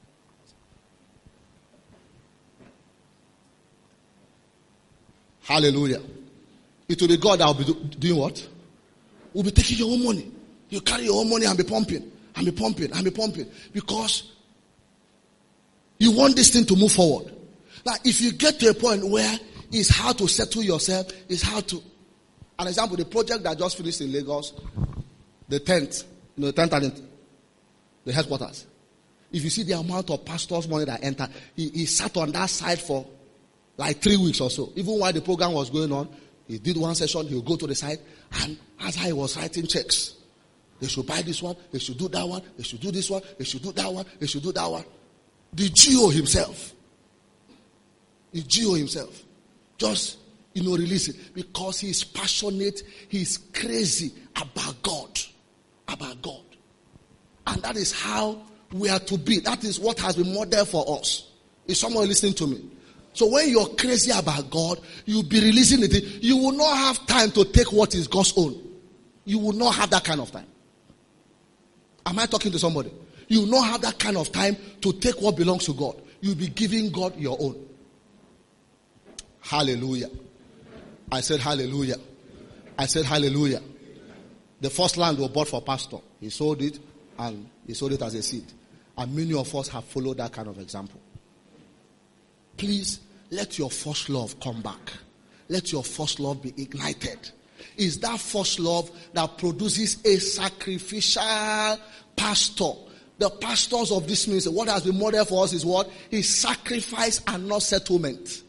Hallelujah. It will be God that will be do, doing what? Will be taking your own money. You carry your own money and be pumping, and be pumping, and be pumping. Because you want this thing to move forward. Now, if you get to a point where it's hard to settle yourself, it's hard to... An example, the project that just finished in Lagos, the tent, you know, the tent and the headquarters. If you see the amount of pastors' money that entered, he, he sat on that side for like three weeks or so. Even while the program was going on, he did one session, he would go to the side, and as I was writing checks, they should buy this one, they should do that one, they should do this one, they should do that one, they should do that one. The G O himself, the G O himself, just, you know, release it. Because he's passionate, he's crazy about God. About God. And that is how we are to be. That is what has been modeled for us. Is someone listening to me? So when you're crazy about God, you'll be releasing it. You will not have time to take what is God's own. You will not have that kind of time. Am I talking to somebody? You will not have that kind of time to take what belongs to God. You'll be giving God your own. Hallelujah. I said hallelujah. I said hallelujah. The first land was bought for pastor. He sold it and he sold it as a seed. And many of us have followed that kind of example. Please, let your first love come back. Let your first love be ignited. Is that first love that produces a sacrificial pastor. The pastors of this ministry, what has been modeled for us is what? Is sacrifice and not settlement.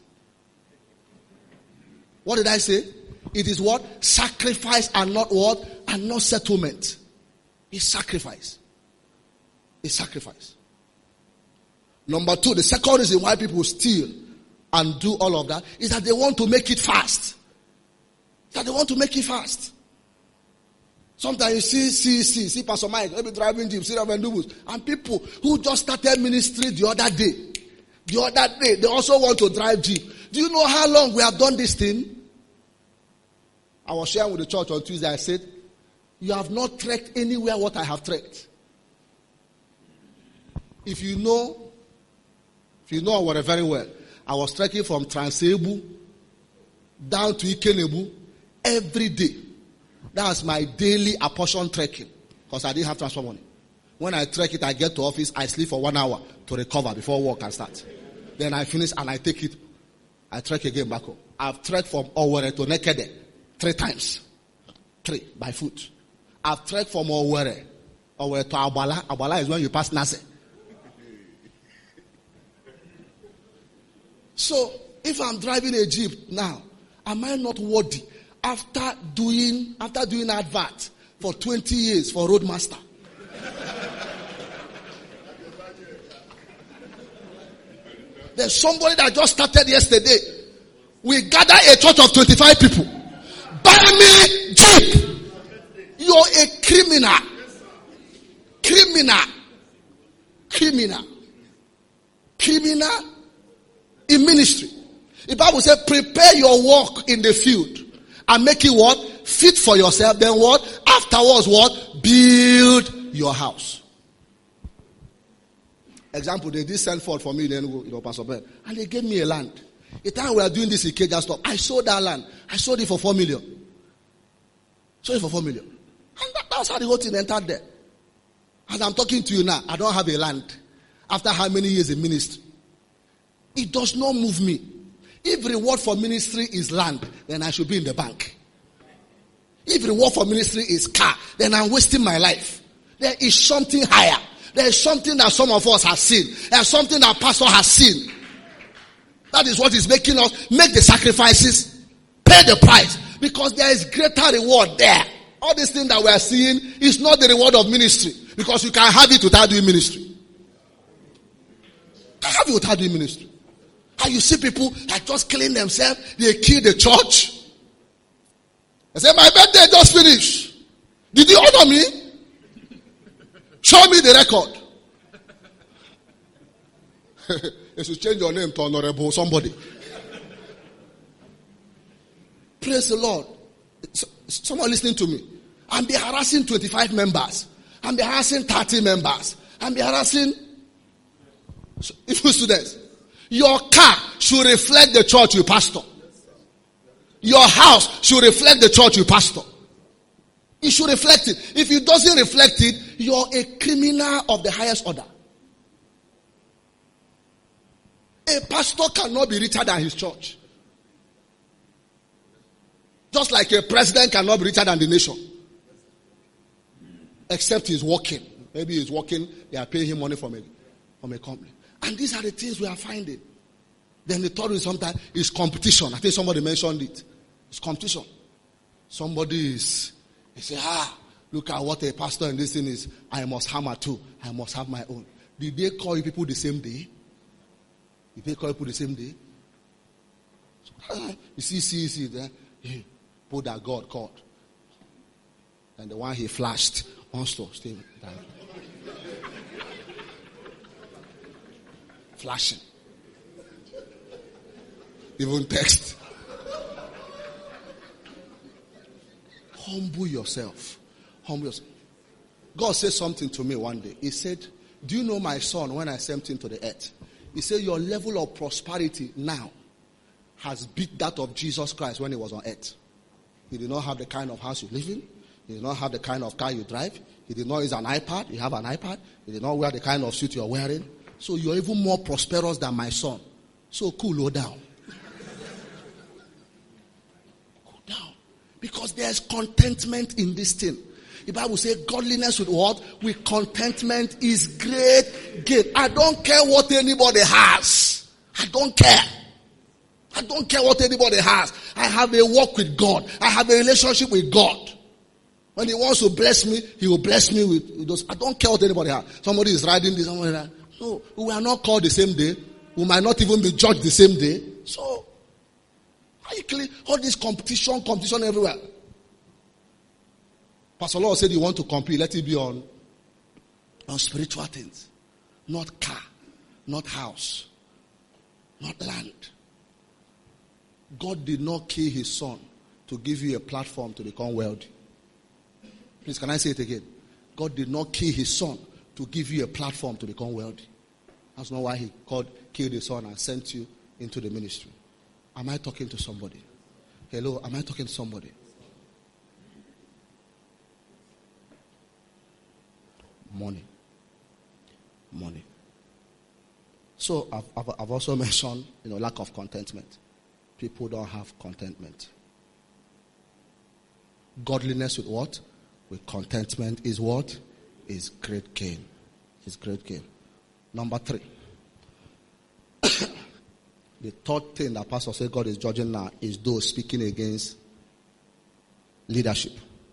What did I say? It is what? Sacrifice and not what? And not settlement. It's sacrifice. It's sacrifice. Number two, the second reason why people steal and do all of that is that they want to make it fast. That they want to make it fast. Sometimes you see, see, see, see Pastor Mike, maybe driving Jeep, see Reverend Dubus, and people who just started ministry the other day. The other day, they also want to drive Jeep. Do you know how long we have done this thing? I was sharing with the church on Tuesday. I said, you have not trekked anywhere what I have trekked. If you know, if you know what very well, I was trekking from Transebu down to Ikenebu every day. That's my daily apportion trekking. Because I didn't have transport money. When I trek it, I get to office, I sleep for one hour to recover before work can start. Then I finish and I take it. I trek again back home. I've trekked from Owerri to Nekede three times. Three, by foot. I've trekked from Owerri, Owerri to Abala. Abala is when you pass Nase. So, if I'm driving a Jeep now, am I not worthy after doing after doing advert for twenty years for Roadmaster? There's somebody that just started yesterday. We gather a church of twenty-five people. Buy me Jeep. You're a criminal. Criminal. Criminal. Criminal in ministry. The Bible says, prepare your work in the field and make it what? Fit for yourself. Then what? Afterwards what? Build your house. Example, they did send forth for me, then you know, Pastor Ben, and they gave me a land. The time we were doing this in Ikeja stop, I sold that land. I sold it for four million. Sold it for four million. And that, that's how the whole thing entered there. As I'm talking to you now, I don't have a land. After how many years in ministry? It does not move me. If reward for ministry is land, then I should be in the bank. If reward for ministry is car, then I'm wasting my life. There is something higher. There is something that some of us have seen. There's something that pastor has seen. That is what is making us make the sacrifices, pay the price. Because there is greater reward there. All these things that we are seeing is not the reward of ministry. Because you can have it without doing ministry. You can have it without doing ministry. And you see people that just killing themselves. They kill the church. I say, my birthday just finished. Did you honor me? Show me the record. You should change your name to Honorable somebody. Praise the Lord. Someone listening to me. And be harassing twenty-five members. And be harassing thirty members. And be harassing even students. Your car should reflect the church you pastor. Your house should reflect the church you pastor. It should reflect it. If it doesn't reflect it, you're a criminal of the highest order. A pastor cannot be richer than his church. Just like a president cannot be richer than the nation. Except he's working. Maybe he's working, they are paying him money from a, from a company. And these are the things we are finding. Then the third one sometimes is competition. I think somebody mentioned it. It's competition. Somebody is, they say, ah, look at what a pastor in this thing is. I must hammer too. I must have my own. Did they call you people the same day? Did they call you people the same day? You see, see, see, there. Hey, put that God called. And the one he flashed on store, stay down. Flashing. Even text. Humble yourself. Humble yourself. God said something to me one day. He said, do you know my son when I sent him to the earth? He said, your level of prosperity now has beat that of Jesus Christ when he was on earth. He did not have the kind of house you live in. He did not have the kind of car you drive. He did not use an iPad. You have an iPad. He did not wear the kind of suit you're wearing. So you're even more prosperous than my son. So cool down. Cool down. Because there's contentment in this thing. The Bible says godliness with what? With contentment is great gain. I don't care what anybody has. I don't care. I don't care what anybody has. I have a walk with God. I have a relationship with God. When he wants to bless me, he will bless me with, with those. I don't care what anybody has. Somebody is riding this, somebody that. No, we are not called the same day. We might not even be judged the same day. So, how you clean all this competition, competition everywhere? Pastor Lord said you want to compete, let it be on, on spiritual things. Not car, not house, not land. God did not kill his son to give you a platform to become wealthy. Please, can I say it again? God did not kill his son to give you a platform to become wealthy. That's not why he called, killed his son and sent you into the ministry. Am I talking to somebody? Hello, am I talking to somebody? Money. Money. So I've, I've, I've also mentioned, you know, lack of contentment. People don't have contentment. Godliness with what? With contentment is what? Is great gain. Is great gain. Number three. The third thing that Pastor said God is judging now is those speaking against leadership.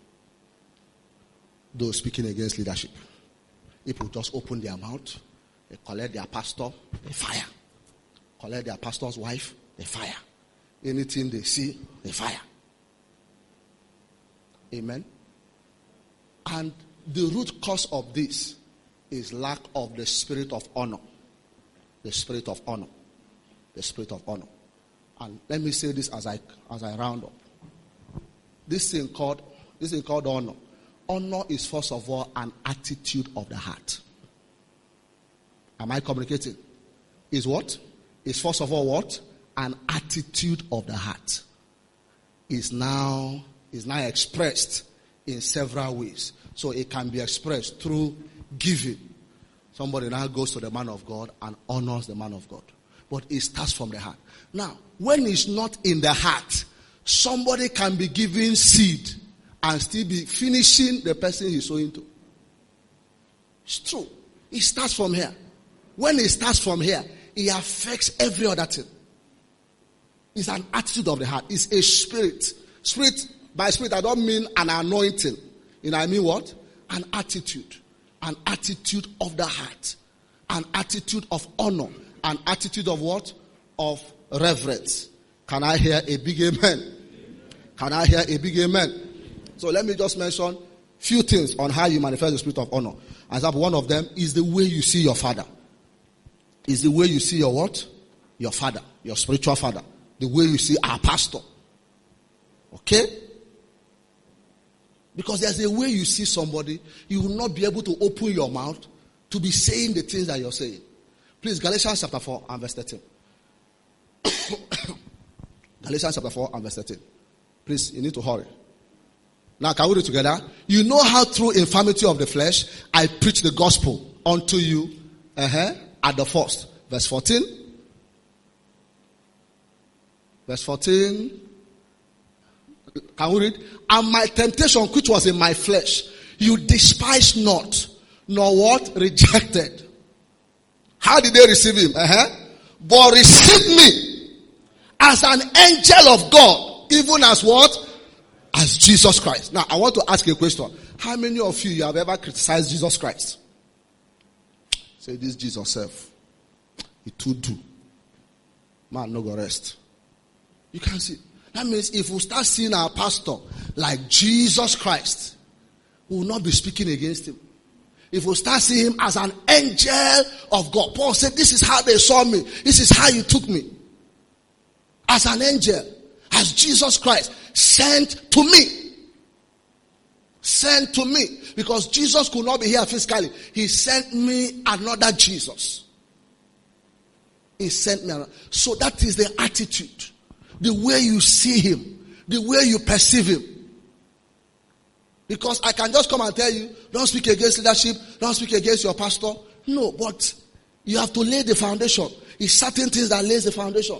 Those speaking against leadership. People just open their mouth, they collect their pastor, they fire. collect their pastor's wife, they fire. Anything they see, they fire. Amen. And the root cause of this is lack of the spirit of honor. The spirit of honor. The spirit of honor. And let me say this as I as I round up. This thing called this thing called honor. Honor is first of all an attitude of the heart. Am I communicating? Is what? Is first of all what? An attitude of the heart. Is now is now expressed in several ways. So it can be expressed through giving. Somebody now goes to the man of God and honors the man of God. But it starts from the heart. Now, when it's not in the heart, somebody can be giving seed and still be finishing the person he's sowing to. It's true. It starts from here. When it starts from here, it affects every other thing. It's an attitude of the heart. It's a spirit. Spirit, by spirit, I don't mean an anointing. You know, I mean what? An attitude. An attitude of the heart. An attitude of honor. An attitude of what? Of reverence. Can I hear a big amen? Can I hear a big amen? So let me just mention few things on how you manifest the spirit of honor. As example, one of them is the way you see your father. Is the way you see your what? Your father. Your spiritual father. The way you see our pastor. Okay? Because there's a way you see somebody, you will not be able to open your mouth to be saying the things that you're saying. Please, Galatians chapter four and verse thirteen. Galatians chapter four and verse thirteen. Please, you need to hurry. Now, can we read together? You know how through infirmity of the flesh, I preach the gospel unto you uh-huh, at the first. Verse fourteen. Verse fourteen. Can we read? And my temptation which was in my flesh, you despised not, nor what? Rejected. How did they receive him? Uh-huh. But received me as an angel of God, even as what? As Jesus Christ. Now, I want to ask you a question. How many of you, you have ever criticized Jesus Christ? Say, this Jesus self, he too do. Man, no go rest. You can see. That means if we start seeing our pastor like Jesus Christ, we will not be speaking against him. If we start seeing him as an angel of God. Paul said, this is how they saw me. This is how you took me. As an angel. As Jesus Christ. Sent to me. Sent to me. Because Jesus could not be here physically. He sent me another Jesus. He sent me another. So that is the attitude. The way you see him. The way you perceive him. Because I can just come and tell you, don't speak against leadership, don't speak against your pastor. No, but you have to lay the foundation. It's certain things that lays the foundation.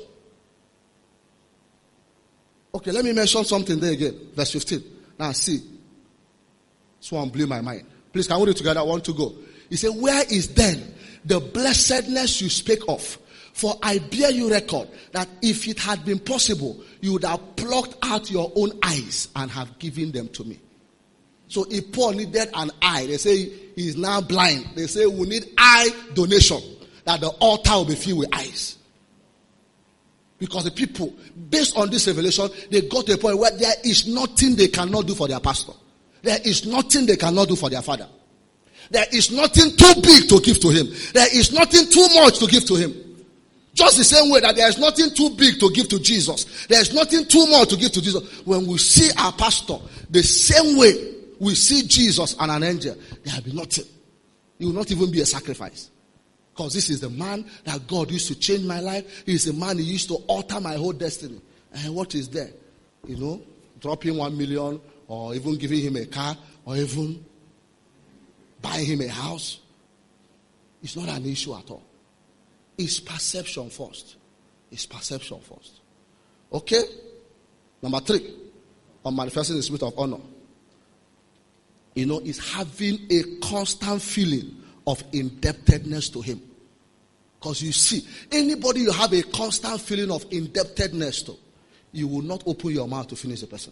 Okay, let me mention something there again. Verse fifteen. Now see. This one blew my mind. Please, can we read together? I want to go. He said, where is then the blessedness you spake of? For I bear you record that if it had been possible, you would have plucked out your own eyes and have given them to me. So if Paul needed an eye, they say he's now blind. They say we need eye donation. That the altar will be filled with eyes. Because the people, based on this revelation, they got to a point where there is nothing they cannot do for their pastor. There is nothing they cannot do for their father. There is nothing too big to give to him. There is nothing too much to give to him. Just the same way that there is nothing too big to give to Jesus. There is nothing too much to give to Jesus. When we see our pastor, the same way we see Jesus and an angel, there will be nothing. It will not even be a sacrifice. Because this is the man that God used to change my life. He is the man who used to alter my whole destiny. And what is there? You know, dropping one million or even giving him a car or even buying him a house. It's not an issue at all. It's perception first. It's perception first. Okay? Number three, on manifesting the spirit of honor. You know, is having a constant feeling of indebtedness to him. Because you see, anybody you have a constant feeling of indebtedness to, you will not open your mouth to finish the person.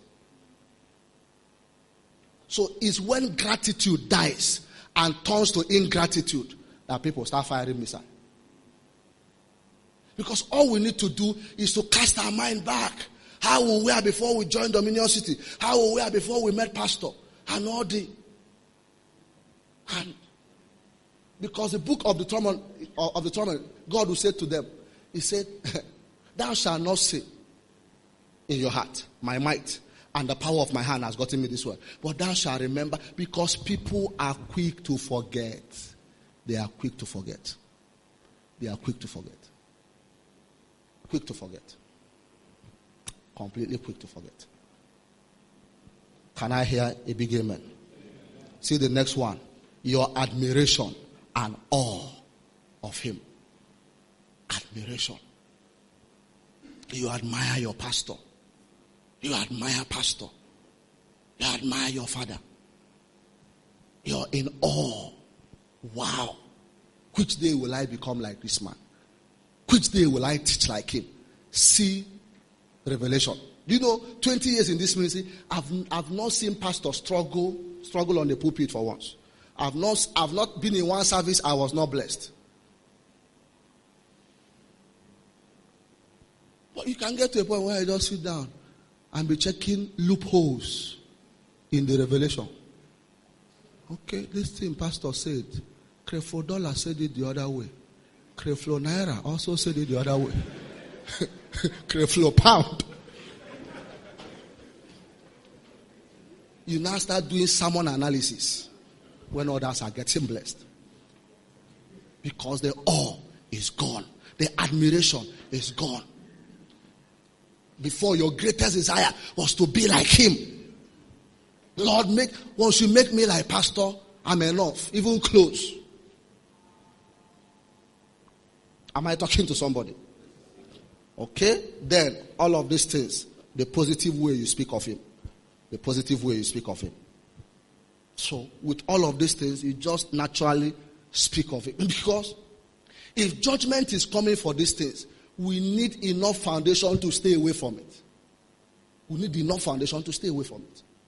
So it's when gratitude dies and turns to ingratitude that people start firing missiles. Because all we need to do is to cast our mind back. How we were before we joined Dominion City. How we were before we met Pastor. And all the. And because the book of the Deuteronomy, of the Deuteronomy, God will say to them, He said, thou shalt not say in your heart, my might and the power of my hand has gotten me this way. But thou shalt remember, because people are quick to forget. They are quick to forget. They are quick to forget. Quick to forget. Completely quick to forget. Can I hear a big amen? See the next one. Your admiration and awe of him. Admiration. You admire your pastor. You admire pastor. You admire your father. You're in awe. Wow. Which day will I become like this man? Which day will I teach like him? See revelation. Do you know, twenty years in this ministry, I've, I've not seen pastor struggle, struggle on the pulpit for once. I've not, I've not been in one service I was not blessed. But you can get to a point where you just sit down and be checking loopholes in the revelation. Okay, this thing pastor said, Creflo Dollar said it the other way. Creflo Naira also said it the other way. Creflo Pound. You now start doing sermon analysis when others are getting blessed. Because the awe is gone. The admiration is gone. Before, your greatest desire was to be like him. Lord, make once you make me like pastor, I'm enough. Even close. Am I talking to somebody? Okay? Then, all of these things, the positive way you speak of him. The positive way you speak of him. So, with all of these things, you just naturally speak of it. Because if judgment is coming for these things, we need enough foundation to stay away from it. We need enough foundation to stay away from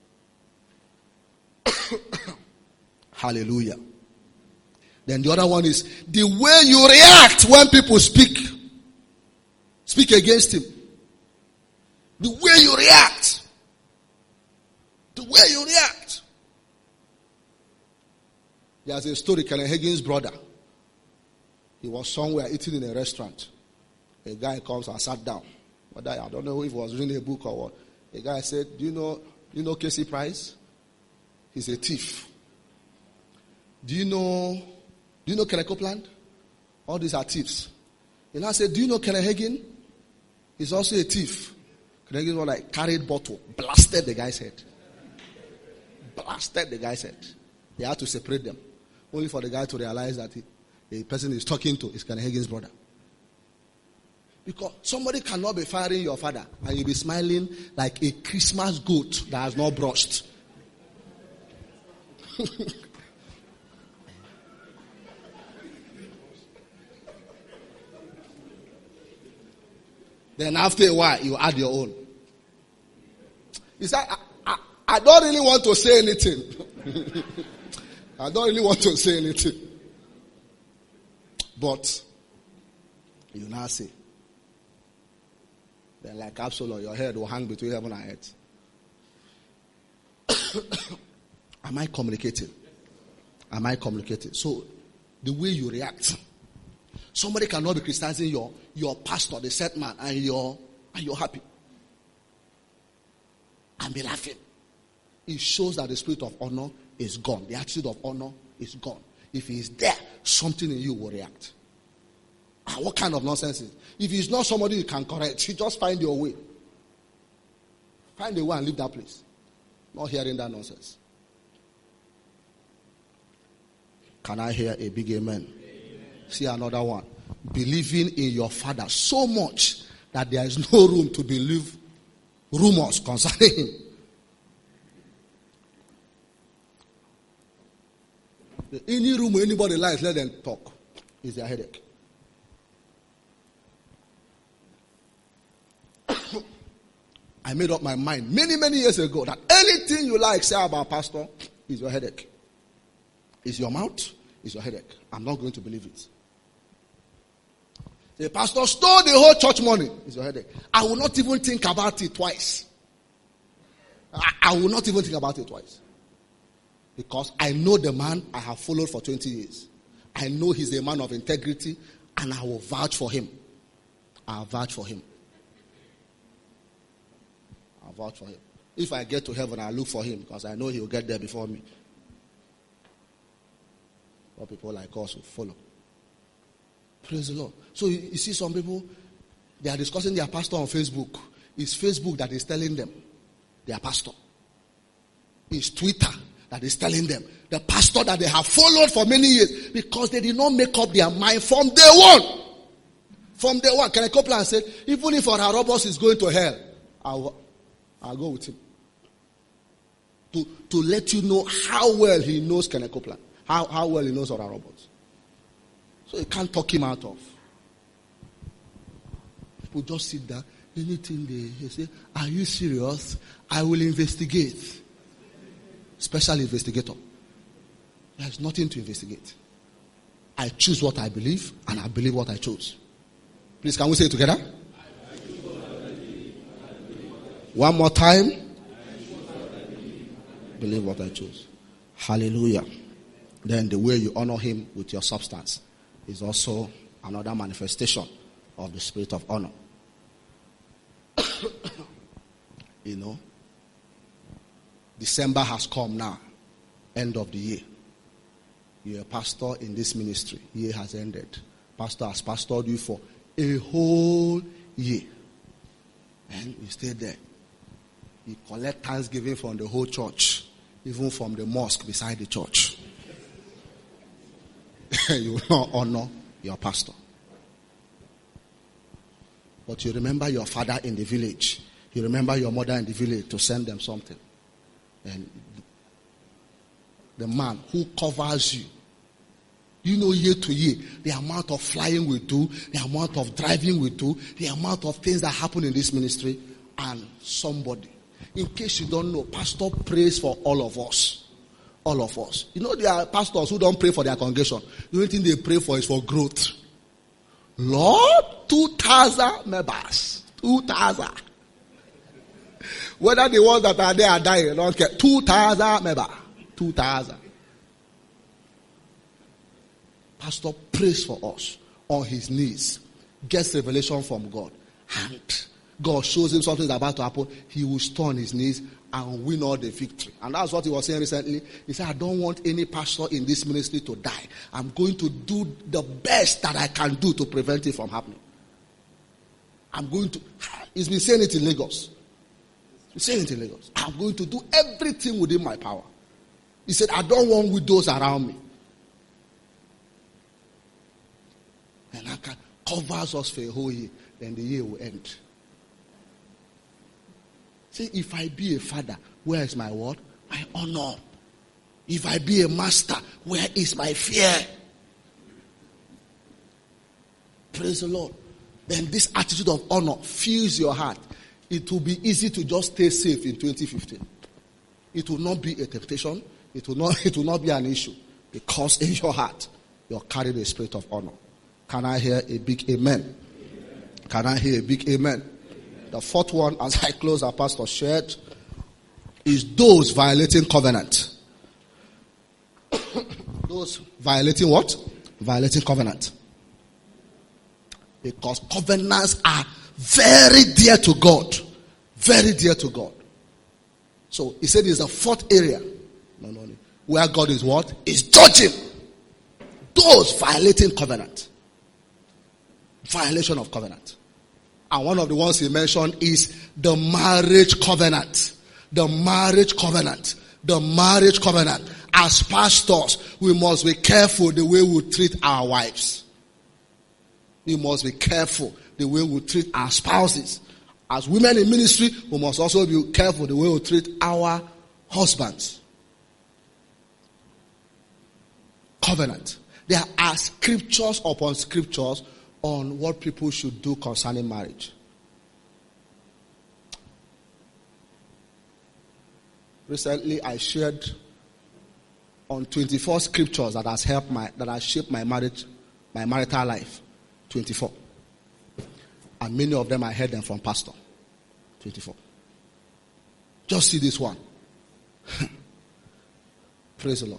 it. Hallelujah. Then the other one is the way you react when people speak. Speak against him. The way you react. The way you react. There's a story, Kenneth Hagin's brother. He was somewhere eating in a restaurant. A guy comes and sat down. But I don't know if he was reading a book or what. A guy said, do you know, do you know Casey Price? He's a thief. Do you know, do you know Kenneth Copeland? All these are thieves. And I said, do you know Kenneth Hagin? He's also a thief. Kenneth Hagin was like, carried bottle, blasted the guy's head. Blasted the guy's head. They had to separate them. Only for the guy to realize that he, the person he's talking to is Kenneth Hagin's brother. Because somebody cannot be firing your father and you'll be smiling like a Christmas goat that has not brushed. Then after a while, you add your own. He said, I, I, I don't really want to say anything. I don't really want to say anything. But, you now say, then like Absalom, your head will hang between heaven and earth. Am I communicating? Am I communicating? So, the way you react. Somebody cannot be criticizing your, your pastor, the set man, and you're, and you're happy. And be laughing. It shows that the spirit of honor is gone. The attitude of honor is gone. If he is there, something in you will react. Ah, what kind of nonsense is it? If he's not somebody you can correct, you just find your way. Find a way and leave that place. Not hearing that nonsense. Can I hear a big amen? Amen. See another one. Believing in your father so much that there is no room to believe rumors concerning him. Any room where anybody lies, let them talk. It's their headache. I made up my mind many, many years ago that anything you like say about pastor is your headache. It's your mouth, it's your headache. I'm not going to believe it. The pastor stole the whole church money. It's your headache. I will not even think about it twice. I, I will not even think about it twice. Because I know the man I have followed for twenty years. I know he's a man of integrity, and I will vouch for him. I'll vouch for him. I'll vouch for him. If I get to heaven, I'll look for him because I know he'll get there before me. Or people like us will follow. Praise the Lord. So you, you see some people, they are discussing their pastor on Facebook. It's Facebook that is telling them their pastor. It's Twitter that is telling them the pastor that they have followed for many years, because they did not make up their mind from day one. From day one, Kenneth Copeland said, even if our robots is going to hell, I'll, I'll go with him. To, to let you know how well he knows Kenneth Copeland. How, how well he knows our robots. So you can't talk him out of. People just sit there. Anything they, they say, are you serious? I will investigate. Special investigator. There's nothing to investigate. I choose what I believe, and I believe what I chose. Please, can we say it together? One more time. Believe what I chose. Hallelujah. Then the way you honor him with your substance is also another manifestation of the spirit of honor. You know, December has come now, end of the year. You're a pastor in this ministry. Year has ended. Pastor has pastored you for a whole year. And you stay there. You collect thanksgiving from the whole church, even from the mosque beside the church. You will not honor your pastor. But you remember your father in the village. You remember your mother in the village to send them something. And the man who covers you, you know, year to year, the amount of flying we do, the amount of driving we do, the amount of things that happen in this ministry, and somebody. In case you don't know, pastor prays for all of us. All of us. You know, there are pastors who don't pray for their congregation. The only thing they pray for is for growth. Lord, two thousand members. Two thousand. Whether the ones that are there are dying, I don't care. Two thousand members. Two thousand. Pastor prays for us on his knees. Gets revelation from God. And God shows him something is about to happen. He will stand on his knees and win all the victory. And that's what he was saying recently. He said, I don't want any pastor in this ministry to die. I'm going to do the best that I can do to prevent it from happening. I'm going to, he's been saying it in Lagos. He's saying it in Lagos. I'm going to do everything within my power. He said, I don't want widows around me. And I can covers us for a whole year. Then the year will end. Say, if I be a father, where is my word? My honor. If I be a master, where is my fear? Praise the Lord. Then this attitude of honor fills your heart. It will be easy to just stay safe in twenty fifteen. It will not be a temptation. It will not, it will not be an issue. Because in your heart, you're carrying a spirit of honor. Can I hear a big amen? Amen. Can I hear a big amen? Amen? The fourth one, as I close, our pastor shared, is those violating covenant. Those violating what? Violating covenant. Because covenants are very dear to God. Very dear to God. So he said it's the fourth area. No, no, no. Where God is what? Is judging. Those violating covenant. Violation of covenant. And one of the ones he mentioned is the marriage covenant. The marriage covenant. The marriage covenant. As pastors, we must be careful the way we treat our wives. We must be careful the way we treat our spouses. As women in ministry, we must also be careful the way we treat our husbands. Covenant. There are scriptures upon scriptures on what people should do concerning marriage. Recently, I shared on twenty-four scriptures that has helped my, that has shaped my marriage, my marital life. twenty-four. And many of them, I heard them from pastor. twenty-four. Just see this one. Praise the Lord.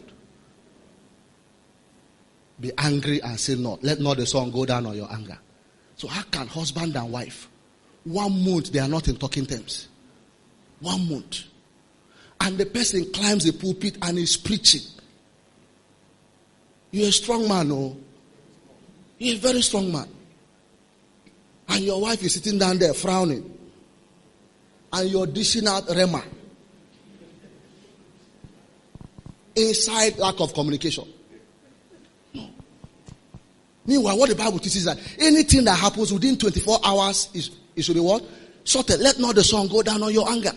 Be angry and say no. Let not the sun go down on your anger. So how can husband and wife, one month they are not in talking terms? One month. And the person climbs the pulpit and is preaching. You're a strong man, oh. You're a very strong man. And your wife is sitting down there frowning. And you're dishing out rema. Inside lack of communication. No. Meanwhile, what the Bible teaches is that anything that happens within twenty-four hours is it should be what? Sorted. Let not the sun go down on your anger.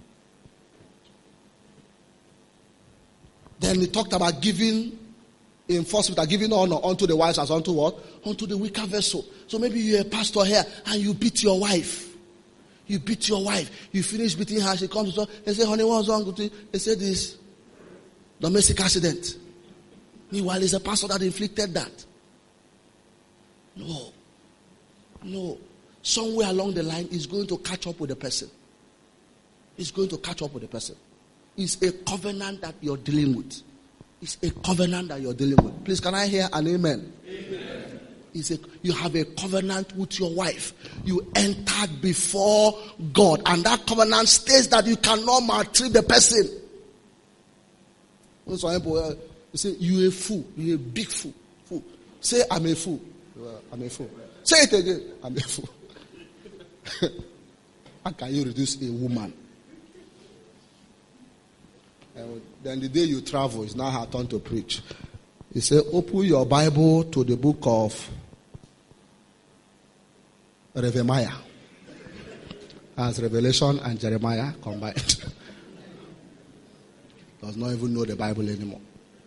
Then he talked about giving in first Peter, giving honor unto the wives as unto what? Unto the weaker vessel. So maybe you're a pastor here and you beat your wife. You beat your wife. You finish beating her. She comes to talk. They say, honey, what's wrong with you? They say this. Domestic accident. Meanwhile, it's a pastor that inflicted that. No. No. Somewhere along the line, he's going to catch up with the person. He's going to catch up with the person. It's a covenant that you're dealing with. It's a covenant that you're dealing with. Please, can I hear an amen? Amen. It's a, you have a covenant with your wife. You entered before God. And that covenant states that you cannot maltreat the person. For example, you say, you're a fool. You're a big fool. fool. Say, I'm a fool. I'm a fool. Say it again. I'm a fool. How can you reduce a woman? And then the day you travel, it's now her turn to preach. He said, open your Bible to the book of Jeremiah. As Revelation and Jeremiah combined. Does not even know the Bible anymore.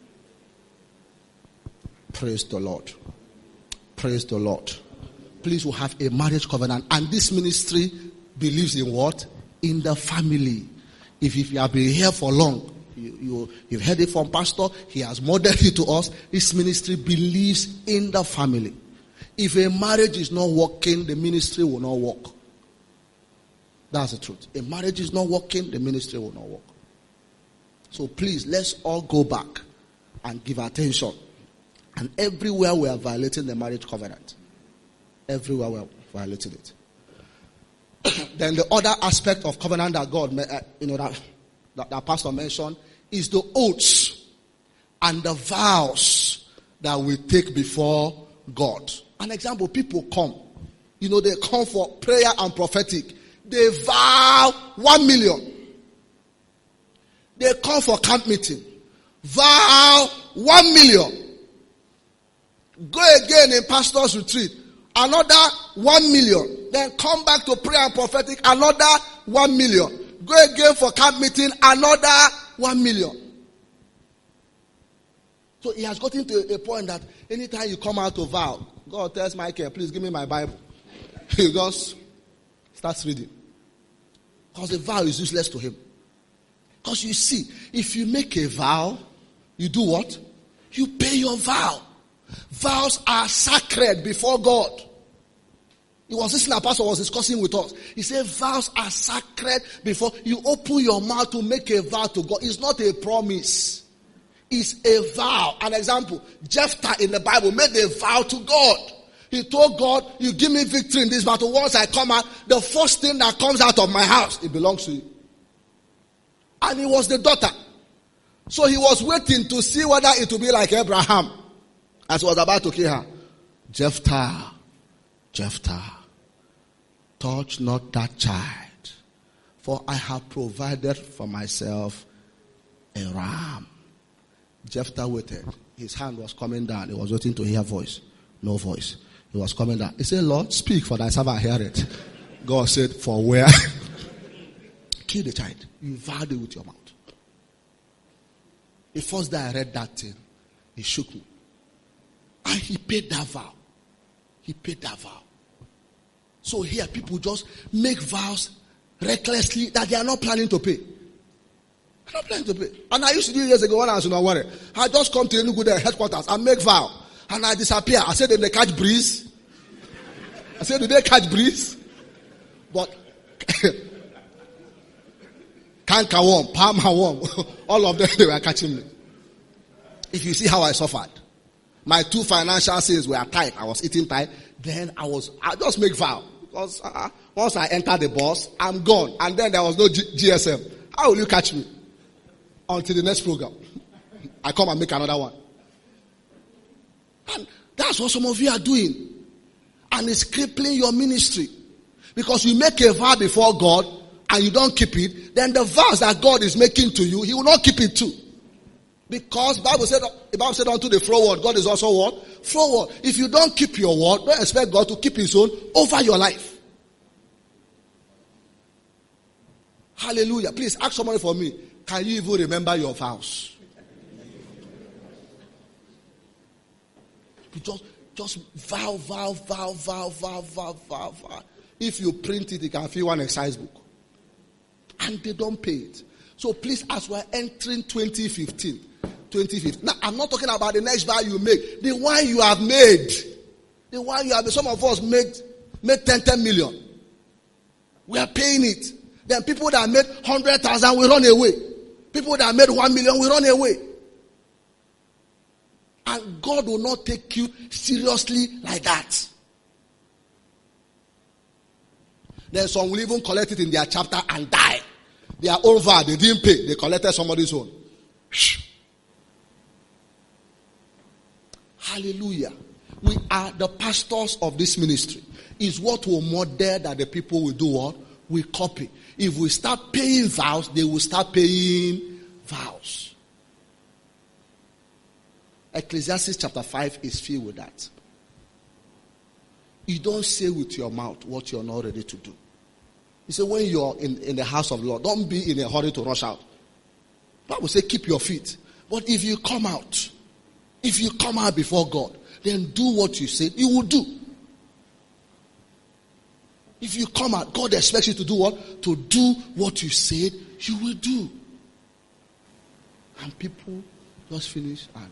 Praise the Lord. Praise the Lord. Please, we have a marriage covenant. And this ministry believes in what? In the family. If, if you have been here for long, you, you, you've heard it from pastor, he has modeled it to us. This ministry believes in the family. If a marriage is not working, the ministry will not work. That's the truth. A marriage is not working, the ministry will not work. So please, let's all go back and give attention. And everywhere we are violating the marriage covenant. Everywhere we are violating it. Then the other aspect of covenant that God, uh, you know, that, that, that pastor mentioned is the oaths and the vows that we take before God. An example, people come. You know, they come for prayer and prophetic. They vow one million. They come for camp meeting. Vow one million. Go again in pastor's retreat. Another one million. Then come back to prayer and prophetic. Another one million. Go again for camp meeting. Another one million. So he has gotten to a point that anytime you come out to vow, God tells Michael, please give me my Bible. He just starts reading. Because the vow is useless to him. Because you see, if you make a vow, you do what? You pay your vow. Vows are sacred before God. It was this our pastor was discussing with us. He said vows are sacred before you open your mouth to make a vow to God. It's not a promise. It's a vow. An example, Jephthah in the Bible made a vow to God. He told God, you give me victory in this battle. Once I come out, the first thing that comes out of my house, it belongs to you. And it was the daughter. So he was waiting to see whether it would be like Abraham. As he was about to kill her. Jephthah, Jephthah, touch not that child, for I have provided for myself a ram. Jephthah waited. His hand was coming down. He was waiting to hear voice. No voice. He was coming down. He said, Lord, speak, for thy servant hear it. God said, for where? Kill the child. You vowed it with your mouth. The first day I read that thing, it shook me. And he paid that vow. He paid that vow. So here people just make vows recklessly that they are not planning to pay. They're not planning to pay. And I used to do years ago when I was in Aware. I just come to Enugu headquarters and make vow. And I disappear. I said, did they catch breeze? I said, did they catch breeze? But canker worm, palmer worm, all of them, they were catching me. If you see how I suffered, my two financial sins were tight. I was eating tight. Then I was, I just make vow. Because uh, once I enter the bus, I'm gone. And then there was no G- GSM. How will you catch me? Until the next program. I come and make another one. And that's what some of you are doing. And it's crippling your ministry. Because you make a vow before God and you don't keep it, then the vows that God is making to you, He will not keep it too. Because the Bible said, the Bible said unto the forward, God is also what? Forward. If you don't keep your word, don't expect God to keep His own over your life. Hallelujah. Please ask somebody for me. Can you even remember your vows? You just, just vow, vow, vow, vow, vow, vow, vow, vow. If you print it, you can fill one exercise book. And they don't pay it. So please, as we're entering twenty fifteen, twenty fifteen. Now, I'm not talking about the next vow you make. The one you have made. The one you have made. Some of us made, made ten, ten million. We are paying it. Then people that made one hundred thousand will run away. People that made one million will run away. And God will not take you seriously like that. Then some will even collect it in their chapter and die. Their own vow, they didn't pay. They collected somebody's own. Hallelujah. We are the pastors of this ministry. It's what will model that the people will do what? We copy. If we start paying vows, they will start paying vows. Ecclesiastes chapter five is filled with that. You don't say with your mouth what you're not ready to do. You say when you're in, in the house of the Lord, don't be in a hurry to rush out. The Bible says keep your feet. But if you come out, if you come out before God, then do what you said you will do. If you come out, God expects you to do what? To do what you said you will do. And people just finish and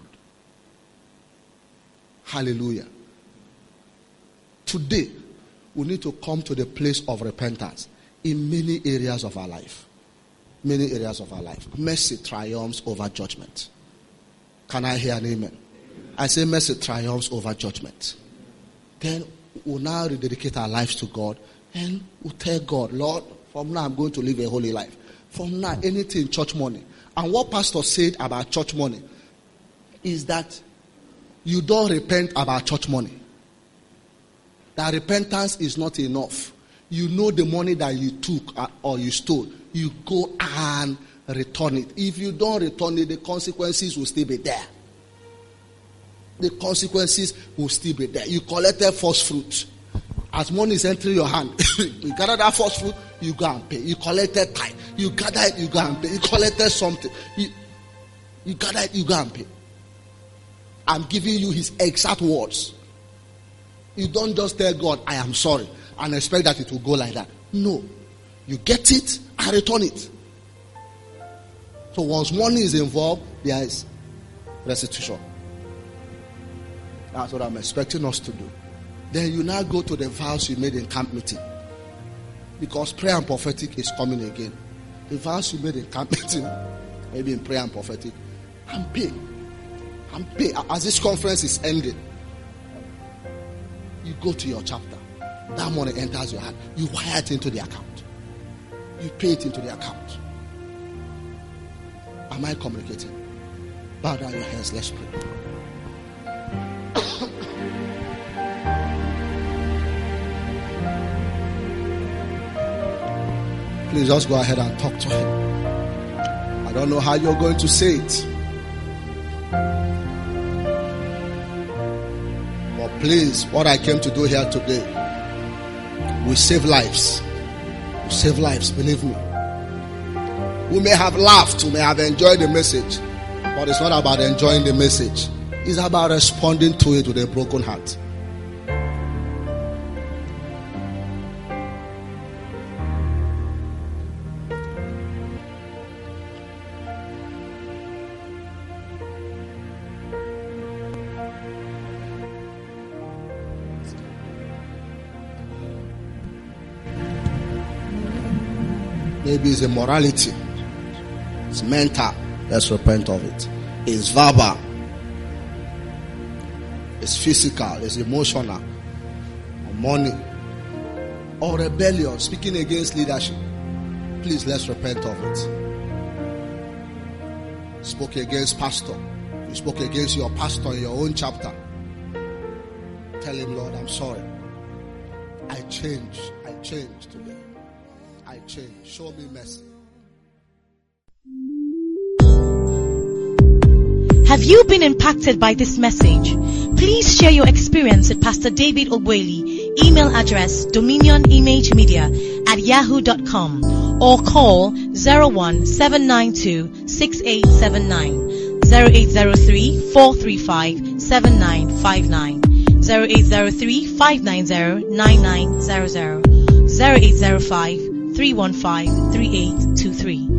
hallelujah. Today, we need to come to the place of repentance in many areas of our life. Many areas of our life. Mercy triumphs over judgment. Can I hear an amen? I say mercy triumphs over judgment. Then we'll now rededicate our lives to God and we'll tell God, Lord, from now I'm going to live a holy life. From now, anything church money. And what pastor said about church money is that you don't repent about church money. That repentance is not enough. You know the money that you took or you stole. You go and return it. If you don't return it, the consequences will still be there. The consequences will still be there. You collected first fruit. As money is entering your hand, you gather that first fruit, you go and pay. You collected tithe. You gather it, you go and pay. You collected something. You, you gather it, you go and pay. I'm giving you his exact words. You don't just tell God, I am sorry, and expect that it will go like that. No. You get it and return it. So once money is involved, there is restitution. That's what I'm expecting us to do. Then you now go to the vows you made in camp meeting. Because prayer and prophetic is coming again. The vows you made in camp meeting, maybe in prayer and prophetic, and pay. And pay. As this conference is ending, you go to your chapter. That money enters your hand. You wire it into the account. You pay it into the account. Am I communicating? Bow down your heads. Let's pray. Please just go ahead and talk to him. I don't know how you're going to say it. But please, what I came to do here today, we save lives. We save lives, believe me. We may have laughed, we may have enjoyed the message, but it's not about enjoying the message. It's about responding to it with a broken heart. Maybe it's immorality. It's mental. Let's repent of it. It's verbal. It's physical. It's emotional. Or money. Or rebellion. Speaking against leadership. Please, let's repent of it. Spoke against pastor. You spoke against your pastor in your own chapter. Tell him, Lord, I'm sorry. I change. I change today. I change. Show me mercy. Have you been impacted by this message? Please share your experience with Pastor David Ogbeli. Email address dominionimagemedia at yahoo dot com or call zero one seven nine two six eight seven nine, zero eight zero three four three five seven nine five nine, zero eight zero three five nine zero nine nine zero zero, zero eight zero five three one five three eight two three.